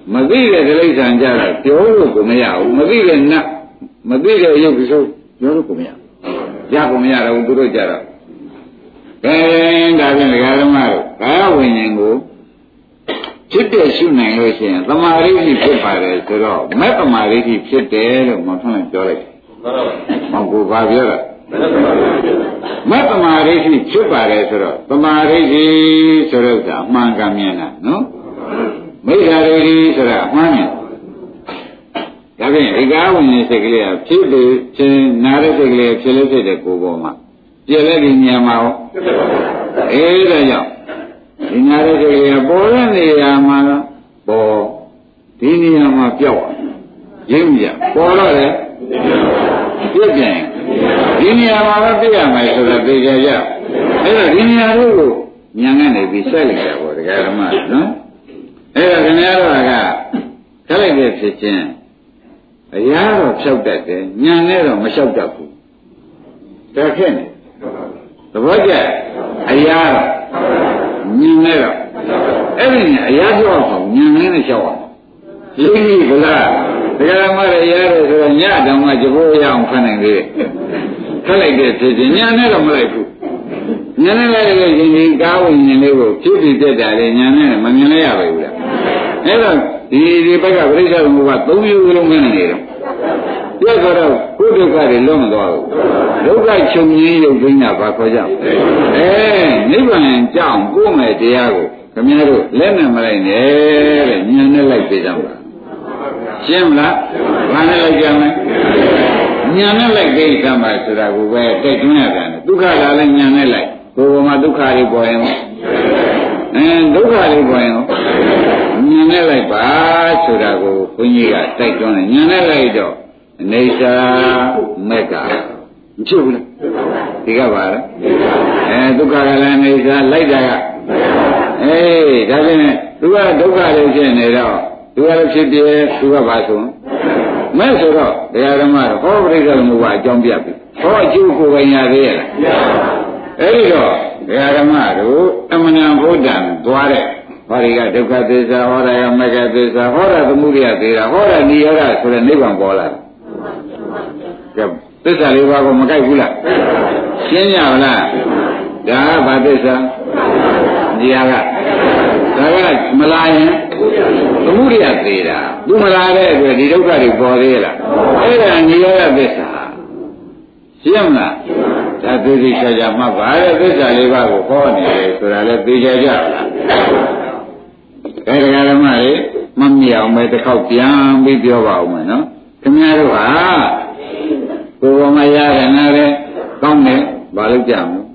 မသိတဲ့တိရစ္ဆာန်ကြတော့ပြောလို့ကိုမရဘူးမသိတဲ့နတ်မသိတဲ့ရုပ်ဆိုပြောလို့ကိုမရရကိုမရတော့သူတို့ကြတော့အဲဒါဖြင့်ဒကာဓမ္မတို့ကာယဝိညာဉ်ကိုဖြစ်တဲ့ရှုနိုင်လို့ရှိရင်သမာဓိဖြစ်ပါတယ်ဆိုတော့မဲ့သမာဓိဖြစ်တယ်လို့မထွန်းလိုက်ပြောလိုက်မှန်ပါဘူး။ဘာပြောလဲမဲ့သမာဓိဖြစ်ပါတယ်ဆိုတော့သမာဓိဆိုတော့အမှန်ကမြင်တာနော်မိစ္ဆာဒိဋ္ဌိဆိုတာအမှန်မြင်ဒါဖြင့်ဧကဝိညာဉ်စိတ်ကလေးကဖြစ်ပြီးချင်းနာတဲ့စိတ်ကလေးဖြစ်လို့ဖြစ်တဲ့ကိုယ်ပေါ်မှာပြည့်လက်ဒီဉာဏ်မှာဟောအေးဒါကြောင့်ဒီနာတဲ့စိတ်ကလေးကပေါ်တဲ့နေရာမှာပေါ်ဒီနေရာမှာပြောက်ရင်းကြပေါ်တော့လေပြည့်ပြန်ဒီနေရာမှာပဲပြည့်ရမယ်ဆိုတော့သိကြရအဲ့တော့ဒီနေရာလေးကိုဉာဏ်ကနေပြီးဆက်လိုက်တာပေါ့တရားဓမ္မနော်အဲ့တော့ခင်ဗျားတို့ကခက်လိုက်တဲ့ဖြစ်ချင်းအရာတော့ဖြောက်တတ်တယ်ဉာဏ်နဲ့တော့မလျှောက်တတ်ဘူးဒါဖြစ်နေသဘောကျအရာတော့ဉာဏ်နဲ့တော့အဲ့ဒီအရာပြောက်အောင်ဉာဏ်နဲ့လျှောက်အောင်လိမ့်ပြီဗလားတရားဓမ္မတွေရတယ်ဆိုတော့ညတောင်မှကြိုးရအောင်ဖတ်နိုင်သေးတယ်ခက်လိုက်တဲ့ဖြစ်ချင်းဉာဏ်နဲ့တော့မလိုက်ဘူးဉာဏ်နဲ့လိုက်လို့ရှင်ဒီကားဝိညာဉ်လေးကိုဖြစ်ပြီးတက်တာလေဉာဏ်နဲ့မမြင်လိုက်ရပါဘူးလားအဲ့တော့ဒီဒီဘက်ကပြိဿဘုရားသုံးမျိုးလုံးမင်းနေတယ်ပြတ်တော့ကိုယ်ဒုက္ခတွေလွတ်မသွားဘူးဒုက္ခချုပ်ငြိမ်းရုပ်သိမ်းတာဘာခေါ်ကြအဲနိဗ္ဗာန်ကြောင့်ကိုယ်မဲ့တရားကိုခင်ဗျားတို့လက်နဲ့မလိုက်နဲ့တဲ့ဉာဏ်နဲ့လိုက်ပြကြပါရှင်းမလားဘာနဲ့လိုက်ကြမလဲဉာဏ်နဲ့လိုက်ကိစ္စမှာဆိုတာကိုပဲတိုက်တွန်းရတယ်ဒုက္ခလာလဲဉာဏ်နဲ့လိုက်ကိုယ်ပေါ်မှာဒုက္ခတွေပေါ်ရင်အဲဒုက္ခတွေပေါ်ရင်ဉာဏ်နဲ့လိုက်ပါဆိုတာကိုဘုန်းကြီးကတိုက်တွန်းတယ်ဉာဏ်နဲ့လိုက်တော့အနေစာမက်ကမဖြစ်ဘူးလားဒီကပါလားအဲဒုက္ခကလည်းအနေစာလိုက်တာကအေးဒါဖြင့်သူကဒုက္ခတွေဖြစ်နေတော့သူကလည်းဖြစ်တယ်သူကပါဆိုမဲ့ဆိုတော့တရားဓမ္မတော့ဟောပရိစ္ဆေသမုပ္ပါအကြောင်းပြပြီဟောအကျိုးကိုယ်ပိုင်ရသေးရဲ့လားအဲ့ဒီတော့တရားဓမ္မတို့အမှန်တန်ဘုဒ္ဓံသွားတဲ့ဟောဒီကဒုက္ခသစ္စာဟောတာကမဂ္ဂသစ္စာဟောတာသမုဒယသစ္စာဟောတာနိရောဓဆိုတဲ့နိဗ္ဗာန်ပေါ်လာတယ်သစ္စာလေးပါးကိုမကြိုက်ဘူးလားရှင်းကြမလားဒါကဘာသစ္စာဒီဟာကဒါကမလာရင်သမုဒယသေးတာသူမလာတဲ့အတွက်ဒီဒုက္ခတွေပေါ်သေးလားအဲ့ဒါနိရောဓသစ္စာရှင်းမလားဒါသိသိချာချာမှတ်ပါတဲ့သစ္စာလေးပါးကိုဟောနေတယ်ဆိုတာလည်းသိကြကြလားဒါကဓမ္မတွေမမြင်အောင်ပဲတစ်ခေါက်ပြန်ပြီးပြောပါဦးမယ်နော်ခင်ဗျားတို့ဟာကိုယ်ပေါ်မှာရတယ်နားတယ်ကောင်းတယ်ဘာလို့ကြမလဲ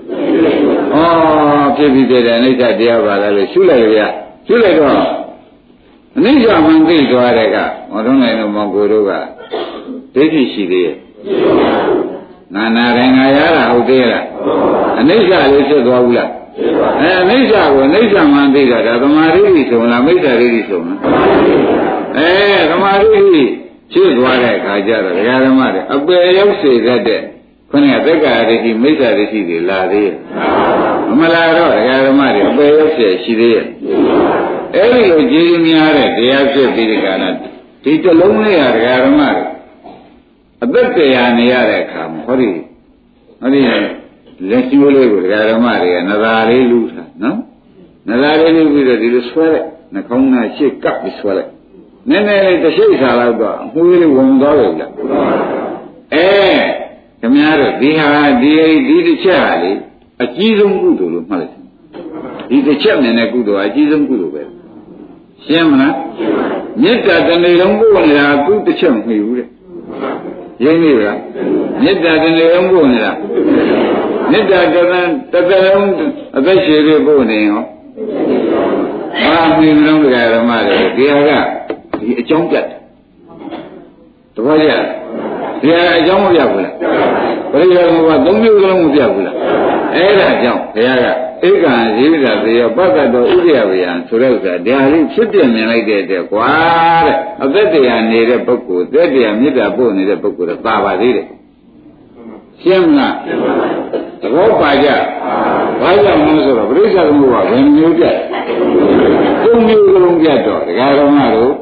ဩဖြစ်ပြီးတဲ့အနိစ္စတရားပါလားလို့ရှုလိုက်ရရှုလိုက်တော့အနိစ္စမှန်သိသွားတဲ့ကမောထုံးနိုင်တို့မောင်ကိုတို့ကဒိဋ္ဌိရှိသေးရဲ့ငါနာတယ်ငါရတာဟုတ်သေးလားအနိစ္စလေးဖြစ်သွားဘူးလားအဲအနိစ္စကိုအနိစ္စမှန်သိတာဒါသမာဓိဆိုလားမိစ္ဆာဒိဋ္ဌိဆိုလားအဲသမာဓိဖြစ်သွားတဲ့အခါကျတော့ဒကာဓမ္မတွေအပယ်ရောက်စေတတ်တဲ့ခုနကသက္ကာဒိဋ္ဌိမိစ္ဆာဒိဋ္ဌိတွေလာသေးရဲ့မလာတော့ဒကာဓမ္မတွေအပယ်ရောက်စေရှိသေးရဲ့အဲဒီလိုကြည်များတဲ့တရားဖြစ်ပြီးဒီကနေ့ဒီတလုံးလေးဟာဒကာဓမ္မတွေအသက်တရားနေရတဲ့အခါမှာဟောဒီဟောဒီလက်ရှိလေးကိုဒကာဓမ္မတွေကနဂါလေးလူထားနော်နဂါလေးလူပြီးတော့ဒီလိုဆွဲလိုက်နှခေါင်းသားရှေ့ကပ်ပြီးဆွဲလိုက်နည်းနည်းလေးတစ်ချိတ်စားလောက်တော့အမှုလေးဝင်သွားပြီလားအဲခင်ဗျားတို့ဒီဟာဒီဒီတစ်ချက်ဟာလေအကြီးဆုံးကုသိုလ်လို့မှတ်လိုက်ဒီတစ်ချက်နဲ့နဲ့ကုသိုလ်အကြီးဆုံးကုသိုလ်ပဲရှင်းမလားမေတ္တာတစ်နေ့လုံးပို့နေတာကုတစ်ချက်မမှီဘူးတဲ့ရင်းပြီလားမေတ္တာတစ်နေ့လုံးပို့နေတာမေတ္တာတစ်သက်တစ်သက်လုံးအသက်ရှည်ပြီးပို့နေရောဘာမှမလုံးကြရမှာလေဒီဟာကဒီအကြောင်းပြတ်တပည့်ရဒီဟာအကြောင်းမပြဘူးလားပရိယောကသုံးမျိုးလုံးမပြဘူးလားအဲ့ဒါကြောင့်ဘုရားကဧကံဇိဝိတသေယောပတ္တတော်ဥဒယဝယံဆိုတဲ့ဥစ္စာဒါလေးဖြစ်ပြမြင်လိုက်တဲ့အတွက်ကွာတဲ့အသက်တရားနေတဲ့ပုဂ္ဂိုလ်သက်တရားမေတ္တာပို့နေတဲ့ပုဂ္ဂိုလ်တော့သာပါသေးတယ်ရှင်းမလားသဘောပါကြဘာကြောင့်လဲဆိုတော့ပရိစ္ဆေသမုပ္ပါဘယ်မျိုးပြသုံးမျိုးလုံးပြတော့ဒကာတော်မတို့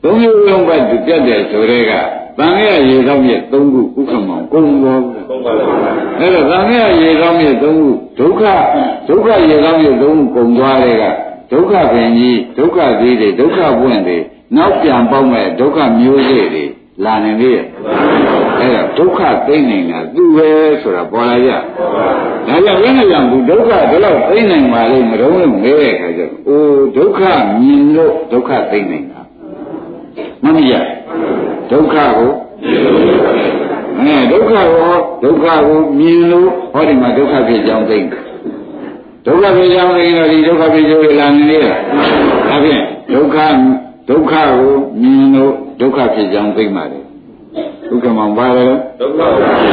သုံးမျိုးလုံးပဲသူပြတ်တယ်ဆိုတဲ့ကသံဃာရေကောင်းမြတ်သုံးခုဥက္ကမောင်ကုန်သွားဘူးအဲ့တော့သံဃာရေကောင်းမြတ်သုံးခုဒုက္ခဒုက္ခရေကောင်းမြတ်သုံးခုကုန်သွားတဲ့ကဒုက္ခပင်ကြီးဒုက္ခသေးတွေဒုက္ခပွင့်တွေနောက်ပြန်ပေါက်မဲ့ဒုက္ခမျိုးစေ့တွေလာနေပြီအဲ့ဒါဒုက္ခသိနေတာသူပဲဆိုတာပေါ်လာကြဒါကြောင့်ဘယ်နဲ့ကြောင့်သူဒုက္ခဒီလောက်သိနိုင်ပါလိမ့်မတော့လို့မဲတဲ့ခါကျတော့အိုးဒုက္ခမြင်လို့ဒုက္ခသိနေတာမမရဒုက္ခကိုအဲဒုက္ခကိုဒုက္ခကိုမြင်လို့ဟောဒီမှာဒုက္ခဖြစ်ကြောင်းသိတယ်ဒုက္ခဖြစ်ကြောင်းသိတော့ဒီဒုက္ခဖြစ်ကျိုးလာနေလေဒါဖြင့်ဒုက္ခဒုက္ခကိုမြင်လို့ဒုက္ခဖြစ်ကြောင်းသိမှတယ်ဒုက္ခမှပါလေဒုက္ခ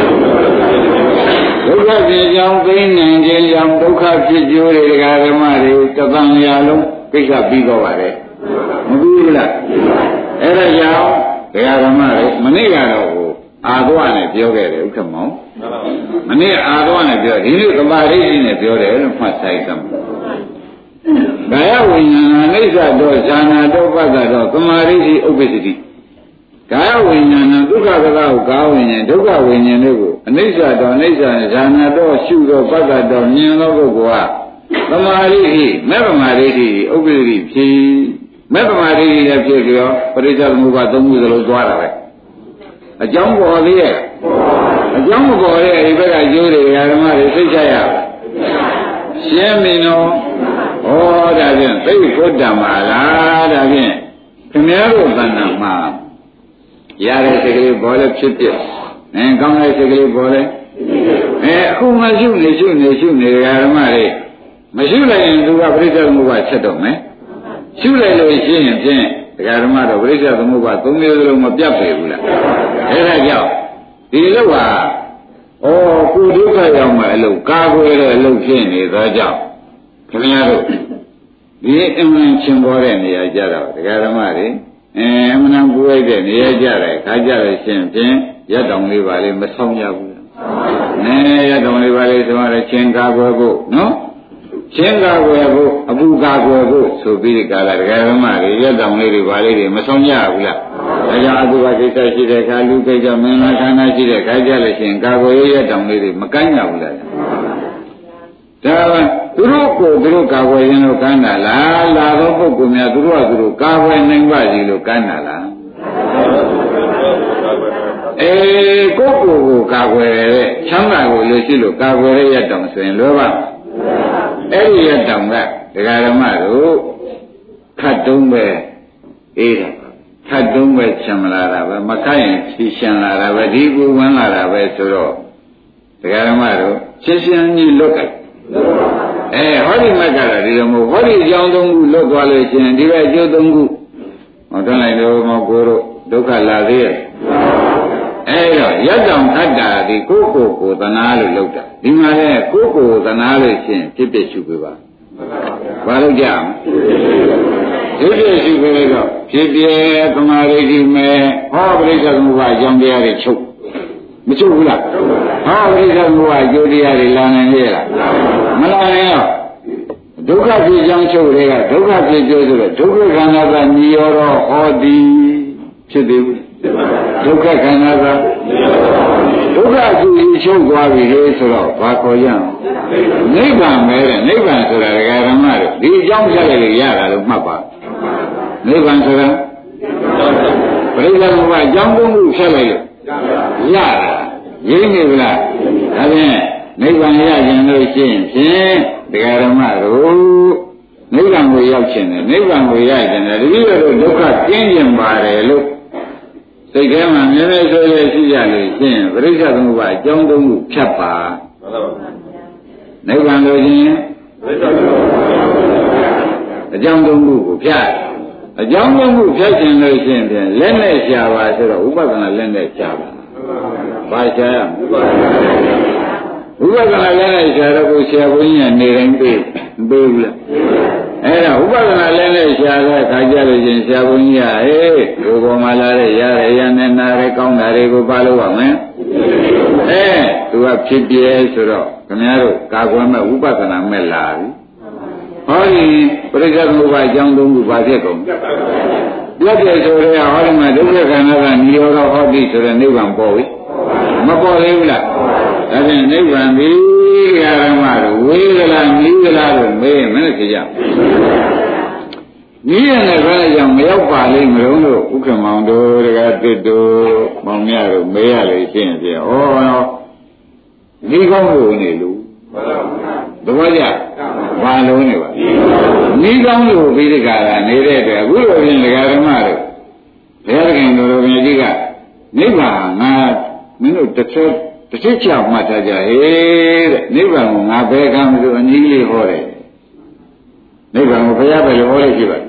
ဒုက္ခဖြစ်ကြောင်းသိနိုင်ခြင်းကြောင့်ဒုက္ခဖြစ်ကျိုးတွေဒကာဓမ္မတွေတသံရာလုံးကိစ္စပြီးတော့ပါတယ်မပြီးဘူးလားအဲ့ဒါကြောင့်ဒကာဓမ္မတွေမနေ့ကတော့ဟိုအာသွားနဲ့ပြောခဲ့တယ်ဥက္ကမောင်မနေ့အာသွားနဲ့ပြောဒီနေ့သမာဓိရှိနဲ့ပြောတယ်လို့မှတ်ဆိုင်သမ်းကာယဝိညာဏအိဋ္ဌတော့ဇာနာတော့ပတ္တတော့သမာဓိရှိဥပ္ပစ္စတိကာယဝိညာဏဒုက္ခကကောကာဝိညာဉ်ဒုက္ခဝိညာဉ်တို့ကိုအနိစ္စတော့အနိစ္စဇာနာတော့ရှုတော့ပတ္တတော့မြင်တော့ပုဂ္ဂိုလ်ကသမာဓိရှိမဲ့သမာဓိရှိဥပ္ပစ္စတိဖြစ်မဲ့သမာဓိရှိလည်းဖြစ်ပြီးတော့ပရိစ္ဆေသမုပ္ပါသုံးခုစလုံးသွားတာပဲအကြောင်းပေါ်သေးရဲ့အကြောင်းမပေါ်ရဲ့ဒီဘက်ကကျိုးတွေဓမ္မတွေသိချရရှင်းပြီနော်ဩဒါဖြင့်သိဘုဒ္ဓမှာလားဒါဖြင့်ခင်ဗျားတို့တဏ္ဍာမှာရတဲ့စိတ်ကလေးပေါ်လဲဖြစ်ဖြစ်အဲကောင်းတဲ့စိတ်ကလေးပေါ်လဲအဲအခုမှရှုနေရှုနေရှုနေဓမ္မတွေမရှိလိုက်ရင်သူကပရိစ္ဆေသမုပ္ပါချက်တော့မယ်ရှုလိုက်လို့ရှိရင်ဖြင့်ဒကာဓမ္မတော့ပရိစ္ဆေသမုပ္ပါသုံးမျိုးလုံးမပြတ်ပေဘူးလားအဲဒါကြောင့်ဒီလိုဟာဩကိုဒုက္ခရောက်မှအလုပ်ကာကွယ်တဲ့အလုပ်ဖြစ်နေသောကြောင့်ခင်ဗျားတို့ဒီအမှန်ချင်းပေါ်တဲ့နေရာကြတော့ဒကာဓမ္မတွေအဲအမှန်ပူလိုက်တဲ့နေရာကြတယ်ခါကြလို့ရှင်ဖြင့်ရက်တောင်လေးပါလေမဆောင်ရဘူးနဲရက်တောင်လေးပါလေဆိုတော့ချင်းကာကွယ်ဖို့နော်ချင်းကာကွယ်ဖို့အပူကာကွယ်ဖို့ဆိုပြီးဒီကလာဒကာဓမ္မတွေရက်တောင်လေးတွေပါလေးတွေမဆောင်ရဘူးလားဒါကြောင့်အကုဘကိစ္စရှိတဲ့အခါလူကိစ္စမင်းမခန္ဓာရှိတဲ့အခါကြလို့ရှိရင်ကာကွယ်ရရက်တောင်လေးတွေမကိုင်းရဘူးလားဒါကသူတို့ကိုသူတို့ကာကွယ်ရင်လို့ကမ်းတာလားလာတော့ပုဂ္ဂိုလ်များသူတို့ကသူတို့ကာကွယ်နိုင်ပါစီလို့ကမ်းတာလားအေးကိုယ့်ကိုယ်ကိုကာကွယ်တဲ့ချမ်းသာကိုလို့ရှိလို့ကာကွယ်ရရက်တောင်ဆိုရင်လွယ်ပါအဲ့ဒီရက်တောင်ကဒကာဓမ္မတို့ခတ်တုံးပဲအေးတယ်ခတ်တုံးပဲချမ်းလာတာပဲမခတ်ရင်ဖြီးရှမ်းလာတာပဲဒီကူဝင်လာတာပဲဆိုတော့ဒကာဓမ္မတို့ရှင်းရှင်းကြီးလွတ်ကြအဲဟောဒီမက်ကတော့ဒီလိုမဟုတ်ဟောဒီအကြောင်းသုံးခုလွတ်သွားလို့ရှိရင်ဒီဘက်အကျိုးသုံးခုဟောတွန်းလိုက်တော့မကိုတို့ဒုက္ခလာသေးရဲ့အဲတော့ရက်တောင်ခတ်တာဒီကိုယ့်ကိုယ်ကိုသနာလို့လုပ်တာဒီမှာလဲကိုယ့်ကိုယ်သနာလို့ရှိရင်ဖြစ်ဖြစ်ရှုပေးပါဘာလို့ကြမဖြစ်ဖြစ်ရှုပေးတော့ဖြစ်ဖြစ်သမာဓိရှိမယ်ဟောပရိစ္ဆေသမုပ္ပါအကြောင်းတရားတွေချုပ်မချုပ်ဘူးလားဟောပရိစ္ဆေသမုပ္ပါအကျိုးတရားတွေလာနိုင်ရဲ့လားမလာနိုင်တော့ဒုက္ခဖြစ်ကြောင်းချုပ်တွေကဒုက္ခဖြစ်ကျိုးဆိုတော့ဒုက္ခခန္ဓာကညီရောတော့ဟောသည်ဖြစ်သေးဘူးဒုက္ခခန္ဓာကဒုက္ခအကျိုးချုပ်သွားပြီလေဆိုတော့ဘာခေါ်ရအောင်နိဗ္ဗာန်ပဲတဲ့နိဗ္ဗာန်ဆိုတာဒကာဓမ္မတို့ဒီအကြောင်းဆက်လိုက်ရတာလို့မှတ်ပါနိဗ္ဗာန်ဆိုတာပရိစ္ဆေသမုပ္ပါအကြောင်းသုံးခုဆက်လိုက်လို့ရတာရင်းနေဗလားဒါဖြင့်နိဗ္ဗာန်ရခြင်းလို့ရှိရင်ဖြင့်ဒကာဓမ္မတို့နိဗ္ဗာန်ကိုရောက်ခြင်းနဲ့နိဗ္ဗာန်ကိုရခြင်းနဲ့တတိယတို့ဒုက္ခကျင်းကျင်ပါတယ်လို့စိတ်ထဲမှာမြဲမြဲဆွဲဆွဲရှိကြလို့ရှိရင်ပရိစ္ဆေသမုပ္ပါအကြောင်းသုံးခုဖြတ်ပါနိဗ္ဗာန်လို့ချင်းအကြောင်းသုံးခုကိုဖြတ်အကြောင်းသုံးခုဖြတ်ခြင်းလို့ရှိရင်ဖြင့်လက်နဲ့ရှာပါဆိုတော့ဥပဒနာလက်နဲ့ရှာပါဘာရှာရမလဲဥပဒနာလည်းနဲ့ရှာတော့ကိုဆရာဘုန်းကြီးကနေတိုင်းပေးမပေးဘူးလားအဲ့ဒါဥပဒနာလည်းနဲ့ရှာတဲ့ခါကြလို့ချင်းဆရာဘုန်းကြီးကဟေးဒီပေါ်မှာလာတဲ့ရရရနဲ့နာရဲကောင်းတာတွေကိုပါလို့ပါမယ်အဲသူကဖြစ်ပြဲဆိုတော့ခင်ဗျားတို့ကာကွယ်မဲ့ဥပဒနာမဲ့လာပြီဟောဒီပရိစ္ဆေသမုပ္ပါအကြောင်းသုံးခုပါဖြစ်ကုန်ပြတ်တယ်ဆိုရဲဟောဒီမှာဒုက္ခခန္ဓာကနိရောဓဟောတိဆိုတဲ့နိဗ္ဗာန်ပေါ်ပြီမပေါ်သေးဘူးလားဒါဖြင့်နိဗ္ဗာန်ဒီဓမ္မတို့ဝေဒလာနိဒလာတို့မေးမနဲ့ကြည့်ကြနီးရတဲ့ခါကြောင့်မရောက်ပါလိမ့်မလို့လို့ဥက္ကမောင်တို့တကတစ်တို့မောင်မြတို့မေးရလေရှင်းပြဩတော့ဒီကောင်းလို့နေလို့သဘောကျဘာလုံးနေပါနီးကောင်းလို့ပြီးဒီကရာနေတဲ့အတွက်အခုလိုပြင်ဒကာဓမ္မတို့ဘုရားခင်တို့တော်မြတ်ကြီးကနိဗ္ဗာန်ငါမင်းတို့တစ်ချက်တစ်ချက်ချမှတ်ထားကြဟေးတဲ့နိဗ္ဗာန်ကိုငါဘယ်ကမှမလို့အနည်းလေးဟောတယ်နိဗ္ဗာန်ကိုဘုရားပဲဟောလို့ရှိပါ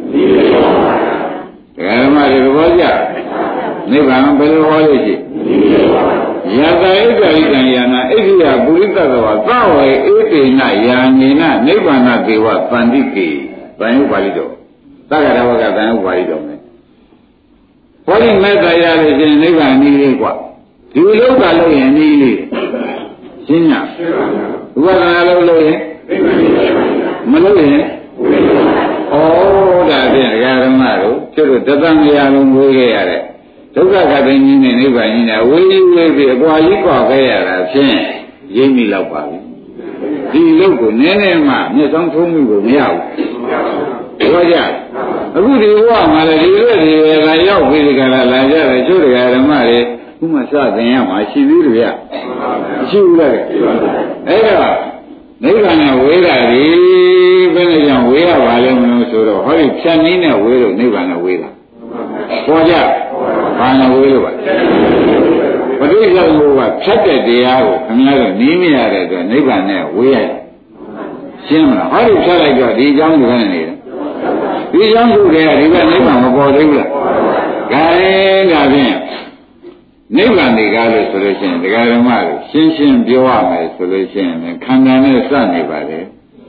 တရားဓမ္မတွေသဘောကျနိဗ္ဗာန်ဘယ်လိုဟောလို့ရှိယတာဣဒိကံယာနာဣတိယပုရိသတ္တဝါသဝေဧတေနယာနေနနိဗ္ဗာန်ဒေဝသန္တိကေဗံဥပါဠိတော်သက္ကရဝကသံဥပါဠိတော်မယ်ဟောဒီမေတ္တာရလို့ရှင်နိဗ္ဗာန်နည်းလေးกว่าဒီလောကလို့ရင်နည်းလေးရှင်းညာဥပဒနာလို့လို့ရင်မလို့ရင်ဩဒါဖြင့်ဒကာဓမ္မတို့ကျတို့တသမယလုံးဝေးခဲ့ရတဲ့ဒုက္ခခတ်သိင်းကြီးနဲ့နိဗ္ဗာန်ကြီးနဲ့ဝေးဝေးပြီးအကွာကြီးကွာခဲ့ရတာဖြင့်ရိပ်မိလောက်ပါပြီဒီလုတ်ကိုနည်းနည်းမှမျက်စောင်းထုံးမှုကိုမရဘူးပြောကြအခုဒီဘဝမှာလည်းဒီလိုဒီပဲလာရောက်ပြီးဒီကလာလာကြတယ်ကျတို့ဒကာဓမ္မတွေခုမှစသင်ရမှာရှိသေးတယ်ဗျရှိဘူးလားအဲ့တော့နိဗ္ဗာန်နဲ့ဝေးတာဒီဘယ်နဲ့ကြောင့်ဝေးရပါလဲမလို့ဆိုတော့ဟောဒီဖြတ်နည်းနဲ့ဝေးလို့နိဗ္ဗာန်နဲ့ဝေးတာပေါ်ကြဘာနဲ့ဝေးလို့ပါပဋိစ္စဘုရားဖြတ်တဲ့တရားကိုခင်ဗျားတို့နီးမရတဲ့အတွက်နိဗ္ဗာန်နဲ့ဝေးရရှင်းမလားဟောဒီဖြတ်လိုက်တော့ဒီအကြောင်းကိုလည်းနေတယ်ဒီအကြောင်းကိုလည်းဒီကနိဗ္ဗာန်မပေါ်သေးဘူးလားဒါရင်ဒါဖြင့်နိဗ္ဗာန်တွေကလို့ဆိုလို့ရှိရင်ဒကာဓမ္မတို့ရှင်းရှင်းပြောရမယ်ဆိုလို့ရှိရင်ခန္ဓာနဲ့စနေပါလေ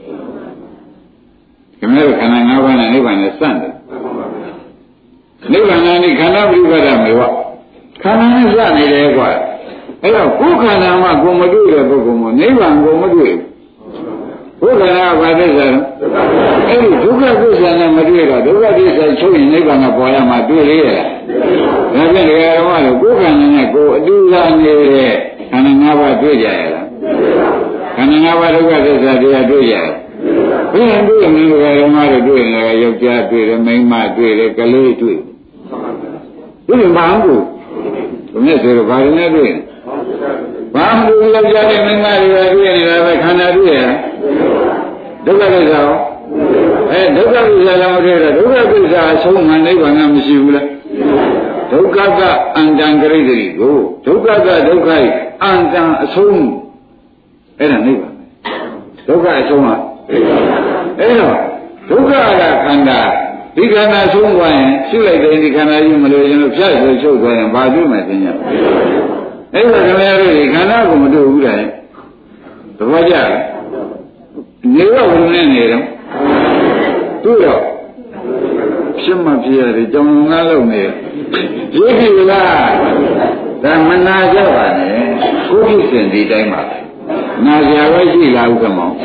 ခင်ဗျားတို့ခန္ဓာ၅ပါးနဲ့နိဗ္ဗာန်နဲ့စတယ်နိဗ္ဗာန်နဲ့ခန္ဓာပြိပဒမေဝခန္ဓာနဲ့စနေတယ်ကွာအဲ့တော့ကိုယ်ခန္ဓာမှကိုမတွေ့တဲ့ပုဂ္ဂိုလ်မို့နိဗ္ဗာန်ကိုမတွေ့ဘူးကိုယ်ခန္ဓာကဘာသစ္စာလဲအဲ့ဒီဒုက္ခသစ္စာနဲ့မတွေ့တော့ဒုက္ခသစ္စာချုပ်ရင်နိဗ္ဗာန်ကပေါ်ရမှာတွေ့လေရလားဒါဖြင့်ဒကာဓမ္မတို့ကိုယ်ခန္ဓာနဲ့ကိုယ်အတူသာနေတဲ့ခန္ဓာ၅ပါးတွေ့ကြရလားခန္ဓာ၅ပါးဒုက္ခသစ္စာတရားတွေ့ကြရဘယ်လိုတွေ့မလဲဒကာဓမ္မတို့တွေ့ရင်လည်းယောက်ျားတွေ့တယ်မိန်းမတွေ့တယ်ကလေးတွေ့တယ်ဒီမှာဘူးဘယ်နဲ့ဆိုတော့ဘာလို့လဲတွေ့ဘာမှမယောက်ျားနဲ့မိန်းမတွေတွေ့နေတာပဲခန္ဓာတွေ့ရဒုက္ခသစ္စာရောအဲဒုက္ခသစ္စာလည်းမတွေ့တော့ဒုက္ခသစ္စာအဆုံးမှနိဗ္ဗာန်ကမရှိဘူးလားဒုက္ခကအန္တံဂရိတ္တိကိုဒုက္ခကဒုက္ခ၏အန္တံအဆုံးအဲ့ဒါနိဗ္ဗာန်ဒုက္ခအဆုံးဟာအဲ့တော့ဒုက္ခကခန္ဓာဒီခန္ဓာဆုံးသွားရင်ရှုလိုက်တဲ့ဒီခန္ဓာကြီးမလို့ရင်လို့ဖြတ်ဆိုချုပ်သွားရင်ဘာတွေ့မှသိ냐အဲ့တော့ခင်ဗျားတို့ဒီခန္ဓာကိုမတွေ့ဘူးတဲ့သဘောကျလားနေတော့ဘယ်နဲ့နေတော့တွေ့တော့ဖြစ်မှဖြစ်ရတယ်ကြောင်ငါးလုံးနေရုပ်ဖြစ်လားဒါမနာကြပါနဲ့ကိုယ်ဖြစ်စဉ်ဒီတိုင်းပါနာကြရရှိလားဥက္ကမောင်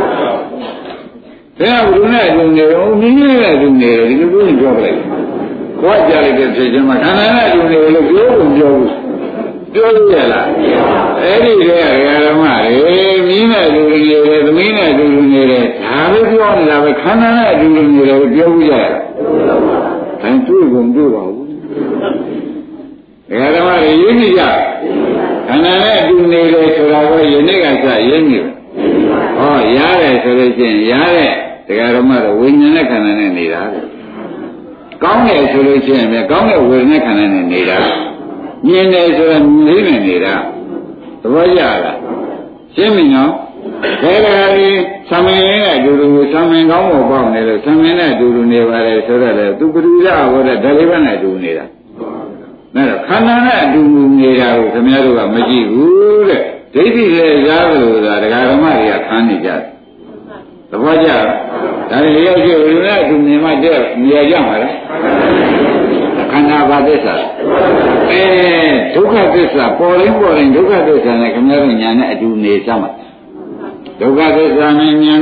ဒါကဘုရားနဲ့လူနေတော့နည်းနည်းနဲ့လူနေတယ်ဒီလိုမျိုးပြောပလိုက်ကိုယ်ကြားလိုက်တဲ့ဖြစ်ခြင်းမှာခန္ဓာနဲ့လူနေလို့ပြောဖို့ပြောဘူးပြောလို့ရလားအဲ့ဒီတည်းကဓမ္မတွေမင်းနဲ့လူနေတယ်သမီးနဲ့လူနေတယ်ဒါပဲပြောနေတာပဲခန္ဓာနဲ့လူနေတယ်ပြောဘူးရလားဒါတွေ့ကုန်တွေ့ပါဘူးဓမ္မတွေရင်းနေကြခန္ဓာနဲ့လူနေတယ်ဆိုတာကယနေ့ကစရင်းနေတယ်ဟောရတယ်ဆိုလို့ချင်းရတဲ့တရားဓမ္မတော့ဝိညာဉ်နဲ့ခန္ဓာနဲ့နေတာကောင်းတယ်ဆိုလို့ချင်းပဲကောင်းတဲ့ဝေဒနာခန္ဓာနဲ့နေတာမြင်တယ်ဆိုတာမြင်နေနေတာသဘောကျလားရှင်းပြီနော်ဒါကလေးသမင်နဲ့အတူတူသမင်ကောင်းဖို့ပေါ့နေလို့သမင်နဲ့အတူတူနေပါလေဆိုတော့လေသူပရိသတ်ဟောတဲ့ဓာတိဘနဲ့အတူနေတာအဲ့တော့ခန္ဓာနဲ့အတူတူနေတာကိုခင်ဗျားတို့ကမကြည့်ဘူးတဲ့ဒိဋ္ဌိလည်းရားလို့ဆိုတာဒကာဓမ္မတွေကခံနေကြတယ်သဘောကျလားဒါတွေရောက်ကြလူနဲ့အတူမြင်မှတဲ့မြင်ကြမှာလားခန္ဓာဘာသစ္စာအဲဒုက္ခသစ္စာပေါ်ရင်ပေါ်ရင်ဒုက္ခသစ္စာနဲ့ခင်ဗျားတို့ညာနဲ့အတူနေစမ်းပါဒုက္ခသစ္စာနဲ့ညာနဲ့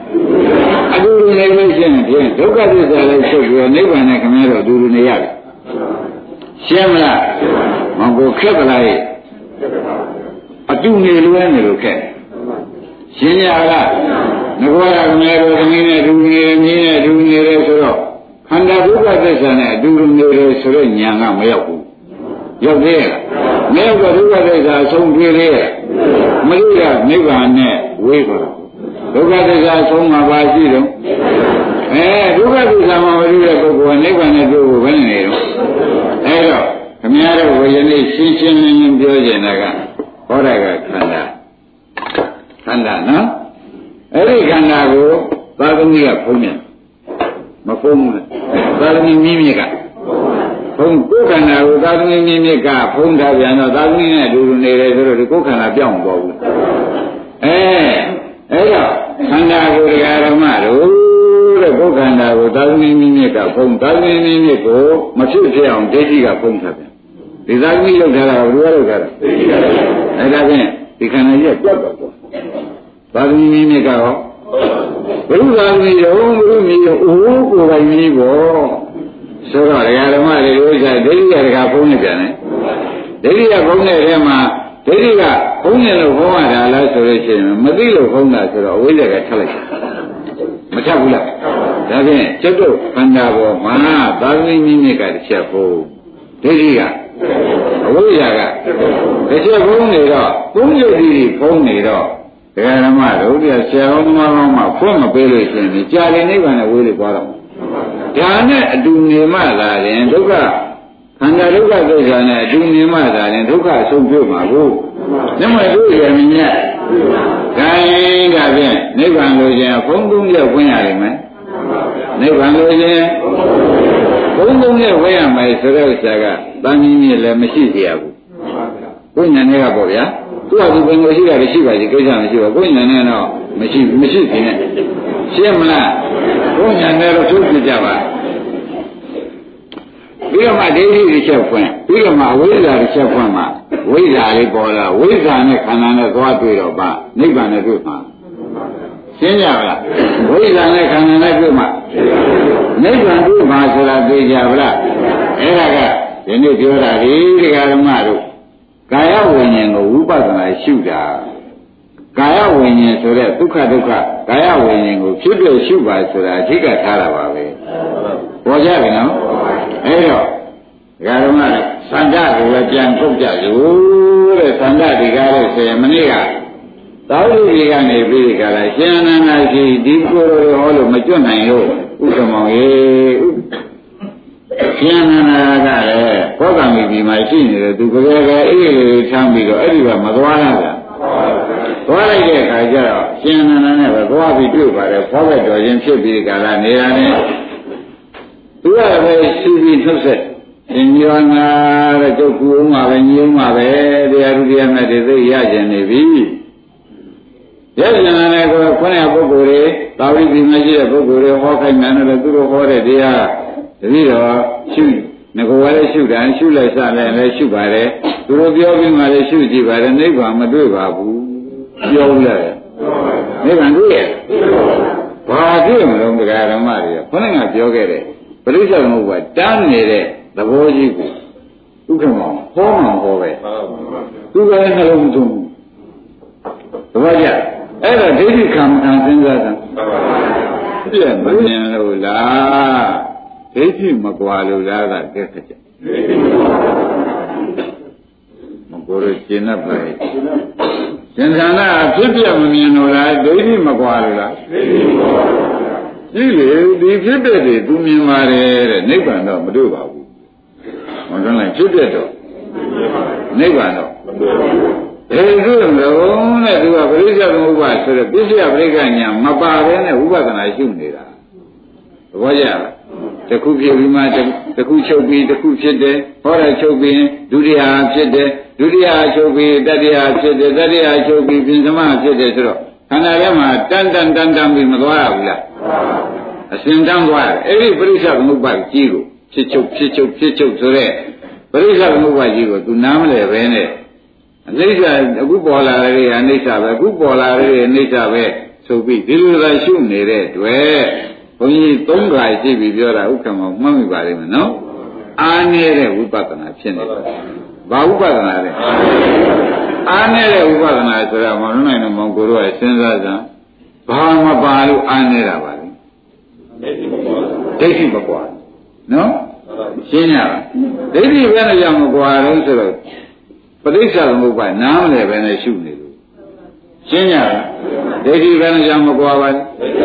အတူတူနေလို့ရှိရင်ဖြင့်ဒုက္ခသစ္စာလည်းချုပ်ပြီးနိဗ္ဗာန်နဲ့ခင်ဗျားတို့အတူတူနေရတယ်ရှင်းမလားမဟုတ်ခက်ပလားအတူနေလို့လည်းနေလို့ခက်ရှင်းရလားငကောရခင်ဗျားတို့သမီးနဲ့အတူနေမြင်းနဲ့အတူနေတယ်ဆိုတော့ခန္ဓာဒုက္ခသစ္စာနဲ့အတူတူနေတယ်ဆိုတော့ဉာဏ်ကမရောက်ဘူးရောက်သေးရဲ့မရောက်တော့ဒုက္ခသစ္စာအဆုံးပြေးသေးရဲ့မလို့ရနိဗ္ဗာန်နဲ့ဝေးသွားတာဒုက္ခသစ္စာအဆုံးမှာပါရှိတော့အဲဒုက္ခသစ္စာမှာမလို့တဲ့ပုဂ္ဂိုလ်ကနိဗ္ဗာန်နဲ့တွေ့ဖို့ဘယ်နဲ့နေတော့အဲတော့ခင်ဗျားတို့ဝေယနေ့ရှင်းရှင်းလင်းလင်းပြောကြတာကဟောတာကခန္ဓာခန္ဓာနော်အဲ့ဒီခန္ဓာကိုသာသမီကဖုံးတယ်မဖုံးဘူးလားသာသမီမြင်းမြစ်ကဖုံးကိုယ်ခန္ဓာကိုသာသမီမြင်းမြစ်ကဖုံးထားပြန်တော့သာသမီနဲ့အတူတူနေတယ်ဆိုတော့ဒီကိုယ်ခန္ဓာပြောင်းသွားဘူးအဲအဲ့တော့ခန္ဓာကိုတရားဓမ္မတို့တဲ့ကိုယ်ခန္ဓာကိုသာသမီမြင်းမြစ်ကဖုံးသာသမီမြင်းမြစ်ကိုမဖြစ်ဖြစ်အောင်ဒိဋ္ဌိကဖုံးထားပြန်ဒီသာသမီလောက်ထားတာဘယ်လိုလုပ်ထားတာအဲ့ဒါဖြင့်ဒီခန္ဓာကြီးကကြောက်တော့ပေါ့သာသမီမြင်းမြစ်ကရောဘုရားမီးတော်ဘုရားမီးတော်အိုးကိုယ်ပိုင်မီးပေါ့ဆိုတော့ဒကာဓမ္မတွေလို့ဆိုဒိဋ္ဌိကဒကာဖုံးနေပြန်တယ်ဒိဋ္ဌိကဖုံးတဲ့ထဲမှာဒိဋ္ဌိကဖုံးနေလို့ဖုံးရတာလားဆိုလို့ရှိရင်မသိလို့ဖုံးတာဆိုတော့အဝိဇ္ဇာကထပ်လိုက်မထပ်ဘူးလားဒါဖြင့်ကျွတ်တို့ခန္ဓာပေါ်မှာသာသမီမြင့်မြတ်ကတစ်ချက်ဖုံးဒိဋ္ဌိကအဝိဇ္ဇာကတစ်ချက်ဖုံးနေတော့သုံးရုပ်ကြီးဖုံးနေတော့ဒကာဓမ္မတို့ပြဆရာတော်သမားကောင်းမှဖွင့်မပေးလို့ရှိရင်ကြာရင်နိဗ္ဗာန်နဲ့ဝေးလို့သွားတော့ဒါနဲ့အတူနေမှသာရင်ဒုက္ခခန္ဓာဒုက္ခသစ္စာနဲ့အတူနေမှသာရင်ဒုက္ခအဆုံးပြုမှာကိုနမတို့ရမင်းမြတ်ခိုင်းဒါဖြင့်နိဗ္ဗာန်လိုချင်ဘုံသုံးရက်ဝင်ရလိမ့်မယ်နိဗ္ဗာန်လိုချင်ဘုံသုံးရက်ဝင်ရမယ်ဆိုတဲ့ဥစ္စာကတန်ကြီးမြစ်လည်းမရှိစေရဘူးကိုယ်ဉာဏ်နဲ့ကပေါ့ဗျာသူကသူပင်ကိုရှိတာရှိပါစီကိစ္စမရှိပါဘူးကိုယ်ဉာဏ်နဲ့တော့မရှိမရှိသေးနဲ့ရှင်းမလားကိုယ်ဉာဏ်နဲ့တော့ထုတ်ပြကြပါပြီးတော့မှဒိဋ္ဌိတစ်ချက်ဖွင့်ပြီးတော့မှဝိဇ္ဇာတစ်ချက်ဖွင့်မှဝိဇ္ဇာလေးပေါ်လာဝိဇ္ဇာနဲ့ခန္ဓာနဲ့သွားတွေ့တော့ပါနိဗ္ဗာန်နဲ့တွေ့မှာရှင်းကြပါလားဝိဇ္ဇာနဲ့ခန္ဓာနဲ့တွေ့မှာနိဗ္ဗာန်တွေ့မှာဆိုတာသိကြပါလားအဲ့ဒါကဒီနေ့ပြောတာဒီဓမ္မတို့ကာယဝိညာဉ်ကိုဝိပဿနာရှုတာကာယဝိညာဉ်ဆိုတဲ့ဒုက္ခဒုက္ခကာယဝိညာဉ်ကိုဖြစ်ပြရှုပါဆိုတာအဓိကထားတာပါပဲပေါ်ကြပြီနော်အဲ့တော့ဓမ္မတွေသံဃာကိုလည်းပြန်ထုတ်ကြလို့တဲ့သံဃာဒီကားလို့ဆိုရင်မနေ့ကသာဝတိတွေကနေပြီးဒီကလာရှင်အနန္ဒာရှိဒီကိုယ်တော်ဟောလို့မကျွတ်နိုင်လို့ဥက္ကမောင်ရေရှင်အနန္ဒာကလည်းဘောဂံမီဒီမှာရှိနေတယ်သူကြဲကြဲအေးလေးထမ်းပြီးတော့အဲ့ဒီကမသွားရတာသွားလိုက်တဲ့အခါကျတော့ရှင်အနန္ဒာနဲ့ပဲသွားပြီးတွေ့ပါတယ်ဘောဂတ်တော်ချင်းဖြစ်ပြီးဒီကလာနေရတယ်သူကပဲရှိပြီးနှုတ်ဆက်ရှင်ညောနာတဲ့ကျုပ်ကူအောင်ပါပဲညုံပါပဲတရားသူတရားနဲ့သိရကျင်နေပြီရကျင်တဲ့ကောခொနည်းပုဂ္ဂိုလ်တွေသာဝတိဒီမရှိတဲ့ပုဂ္ဂိုလ်တွေဟောခိုင်းတယ်လို့သူတို့ဟောတဲ့တရားတတိတော်ရှုငကောလည်းရှုတယ်ရှုလိုက်စလည်းလည်းရှုပါတယ်သူတို့ပြောပြီးမှလည်းရှုကြည့်ပါတယ်နိဗ္ဗာန်မတွေ့ပါဘူးပြောလိုက်နိဗ္ဗာန်တွေ့ရဲ့ဘာတွေ့မလို့တရားဓမ္မတွေခொနည်းကပြောခဲ့တဲ့ပရိစ္ဆေသမုပ္ပါတန်းနေတဲ့သဘောကြီးကိုဥက္ကမောဟောမှဟောပဲသူကလည်းနှလုံးသွင်းသဘောကျအဲ့ဒါဒိဋ္ဌိခံခံစဉ်းစားတာပြည့်မမြင်လို့လားဒိဋ္ဌိမကွာလို့လားကကဲခက်ကြမကိုရကျင်납ပါရဲ့စဉ်းစားတာဖြစ်ပြမမြင်လို့လားဒိဋ္ဌိမကွာလို့လားဒိဋ္ဌိမကွာကြည့်လေဒီဖြစ်တဲ့တွေသူမြင်ပါတယ်တဲ့နိဗ္ဗာန်တော့မတွေ့ပါဘူးမဟုတ်လားဖြစ်တဲ့တော့နိဗ္ဗာန်တော့ဘယ်လိုလုံးနဲ့သူကပရိစ္ဆေသမုပ္ပါဆိုတဲ့ပစ္စယပရိက္ခညာမပါဘဲနဲ့ဝိပဿနာရှုနေတာသဘောကျလားတစ်ခုဖြစ်ပြီးမှတစ်ခုချုပ်ပြီးတစ်ခုဖြစ်တယ်ဟောတာချုပ်ပြီးဒုတိယဖြစ်တယ်ဒုတိယချုပ်ပြီးတတိယဖြစ်တယ်တတိယချုပ်ပြီးပြင်သမဖြစ်တယ်ဆိုတော့ခန္ဓာထဲမှာတန်တန်တန်တန်ပြီးမသွားရဘူးလားအစဉ်တန်းသွားတယ်အဲ့ဒီပရိစ္ဆေသမုပ္ပါကြီးကိုဖြစ်ချုပ်ဖြစ်ချုပ်ဖြစ်ချုပ်ဆိုတဲ့ပရိစ္ဆေသမုပ္ပါကြီးကိုသူနားမလဲပဲနဲ့အနိစ္စအခုပေါ်လာတဲ့အိဋ္ဌပဲအခုပေါ်လာတဲ့အိဋ္ဌပဲဆိုပြီးဒီလိုသာရှုနေတဲ့တွေ့ဘုန်းကြီးသုံးခါရှိပြီပြောတာဥက္ကမောမှတ်မိပါလိမ့်မယ်နော်အားနေတဲ့ဝိပဿနာဖြစ်နေတယ်ဘာဝိပဿနာလဲအားနေတဲ့ဝိပဿနာဆိုတော့မလုံးနိုင်တော့မောင်ကိုတို့ကစဉ်းစားကြဘာမပါလို့အားနေတာပါလဲဒိဋ္ဌိမကွာနော်ရှင်းရလားဒိဋ္ဌိဘယ်နဲ့ကြောင့်မကွာတော့ဆိုတော့ပဋိစ္စသမုပ္ပါနားမလဲပဲနဲ့ရှုနေလို့ရှင်းရလားဒိဋ္ဌိဘယ်နဲ့ကြောင့်မကွာပါလဲ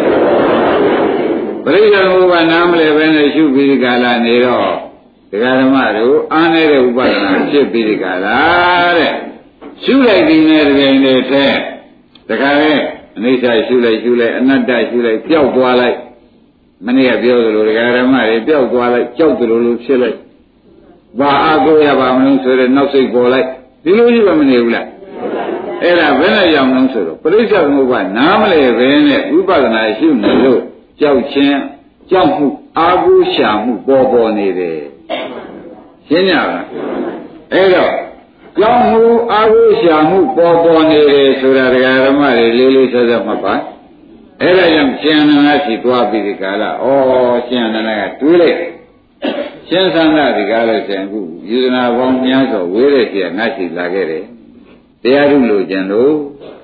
ပရိစ္ဆေသမုပ္ပါနားမလဲပဲနဲ့ရှုပြီးဒီကလာနေတော့ဒကာဓမ္မတို့အားနေတဲ့ဥပဒနာဖြစ်ပြီးဒီကလာတဲ့ရှုလိုက်ပြီးနဲ့တကယ်နဲ့ထဲဒကာရဲ့အနိစ္စရှုလိုက်ရှုလိုက်အနတ္တရှုလိုက်ပျောက်သွားလိုက်မနေ့ကပြောသလိုဒကာဓမ္မတွေပျောက်သွားလိုက်ကြောက်သလိုလိုဖြစ်လိုက်ဘာအကိုရပါမလို့ဆိုတဲ့နောက်စိတ်ပေါ်လိုက်ဒီလိုကြီးပဲမနေဘူးလားအဲ့ဒါဘယ်နဲ့ကြောင့်လဲဆိုတော့ပရိစ္ဆေသမုပ္ပါနားမလဲပဲနဲ့ဥပဒနာရှုနေလို့ကြောက်ခြင်းကြောက်မှုအာဟုရှာမှုပေါ်ပေါ်နေတယ်ရှင်းကြလားအဲ့တော့ကြောက်မှုအာဟုရှာမှုပေါ်ပေါ်နေတယ်ဆိုတာဒကာဓမ္မတွေလေးလေးဆက်ဆက်မှတ်ပါအဲ့ဒါကြောင့်ရှင်အနန္ဒရှိသွားပြီးဒီကာလဩရှင်အနန္ဒကတွေးလိုက်ရှင်သန္တာဒီကားလို့ရှင်အခုယူဇနာပေါင်းများစွာဝေးတဲ့ရှိကငါရှိလာခဲ့တယ်တရားထုလို့ကျင်လို့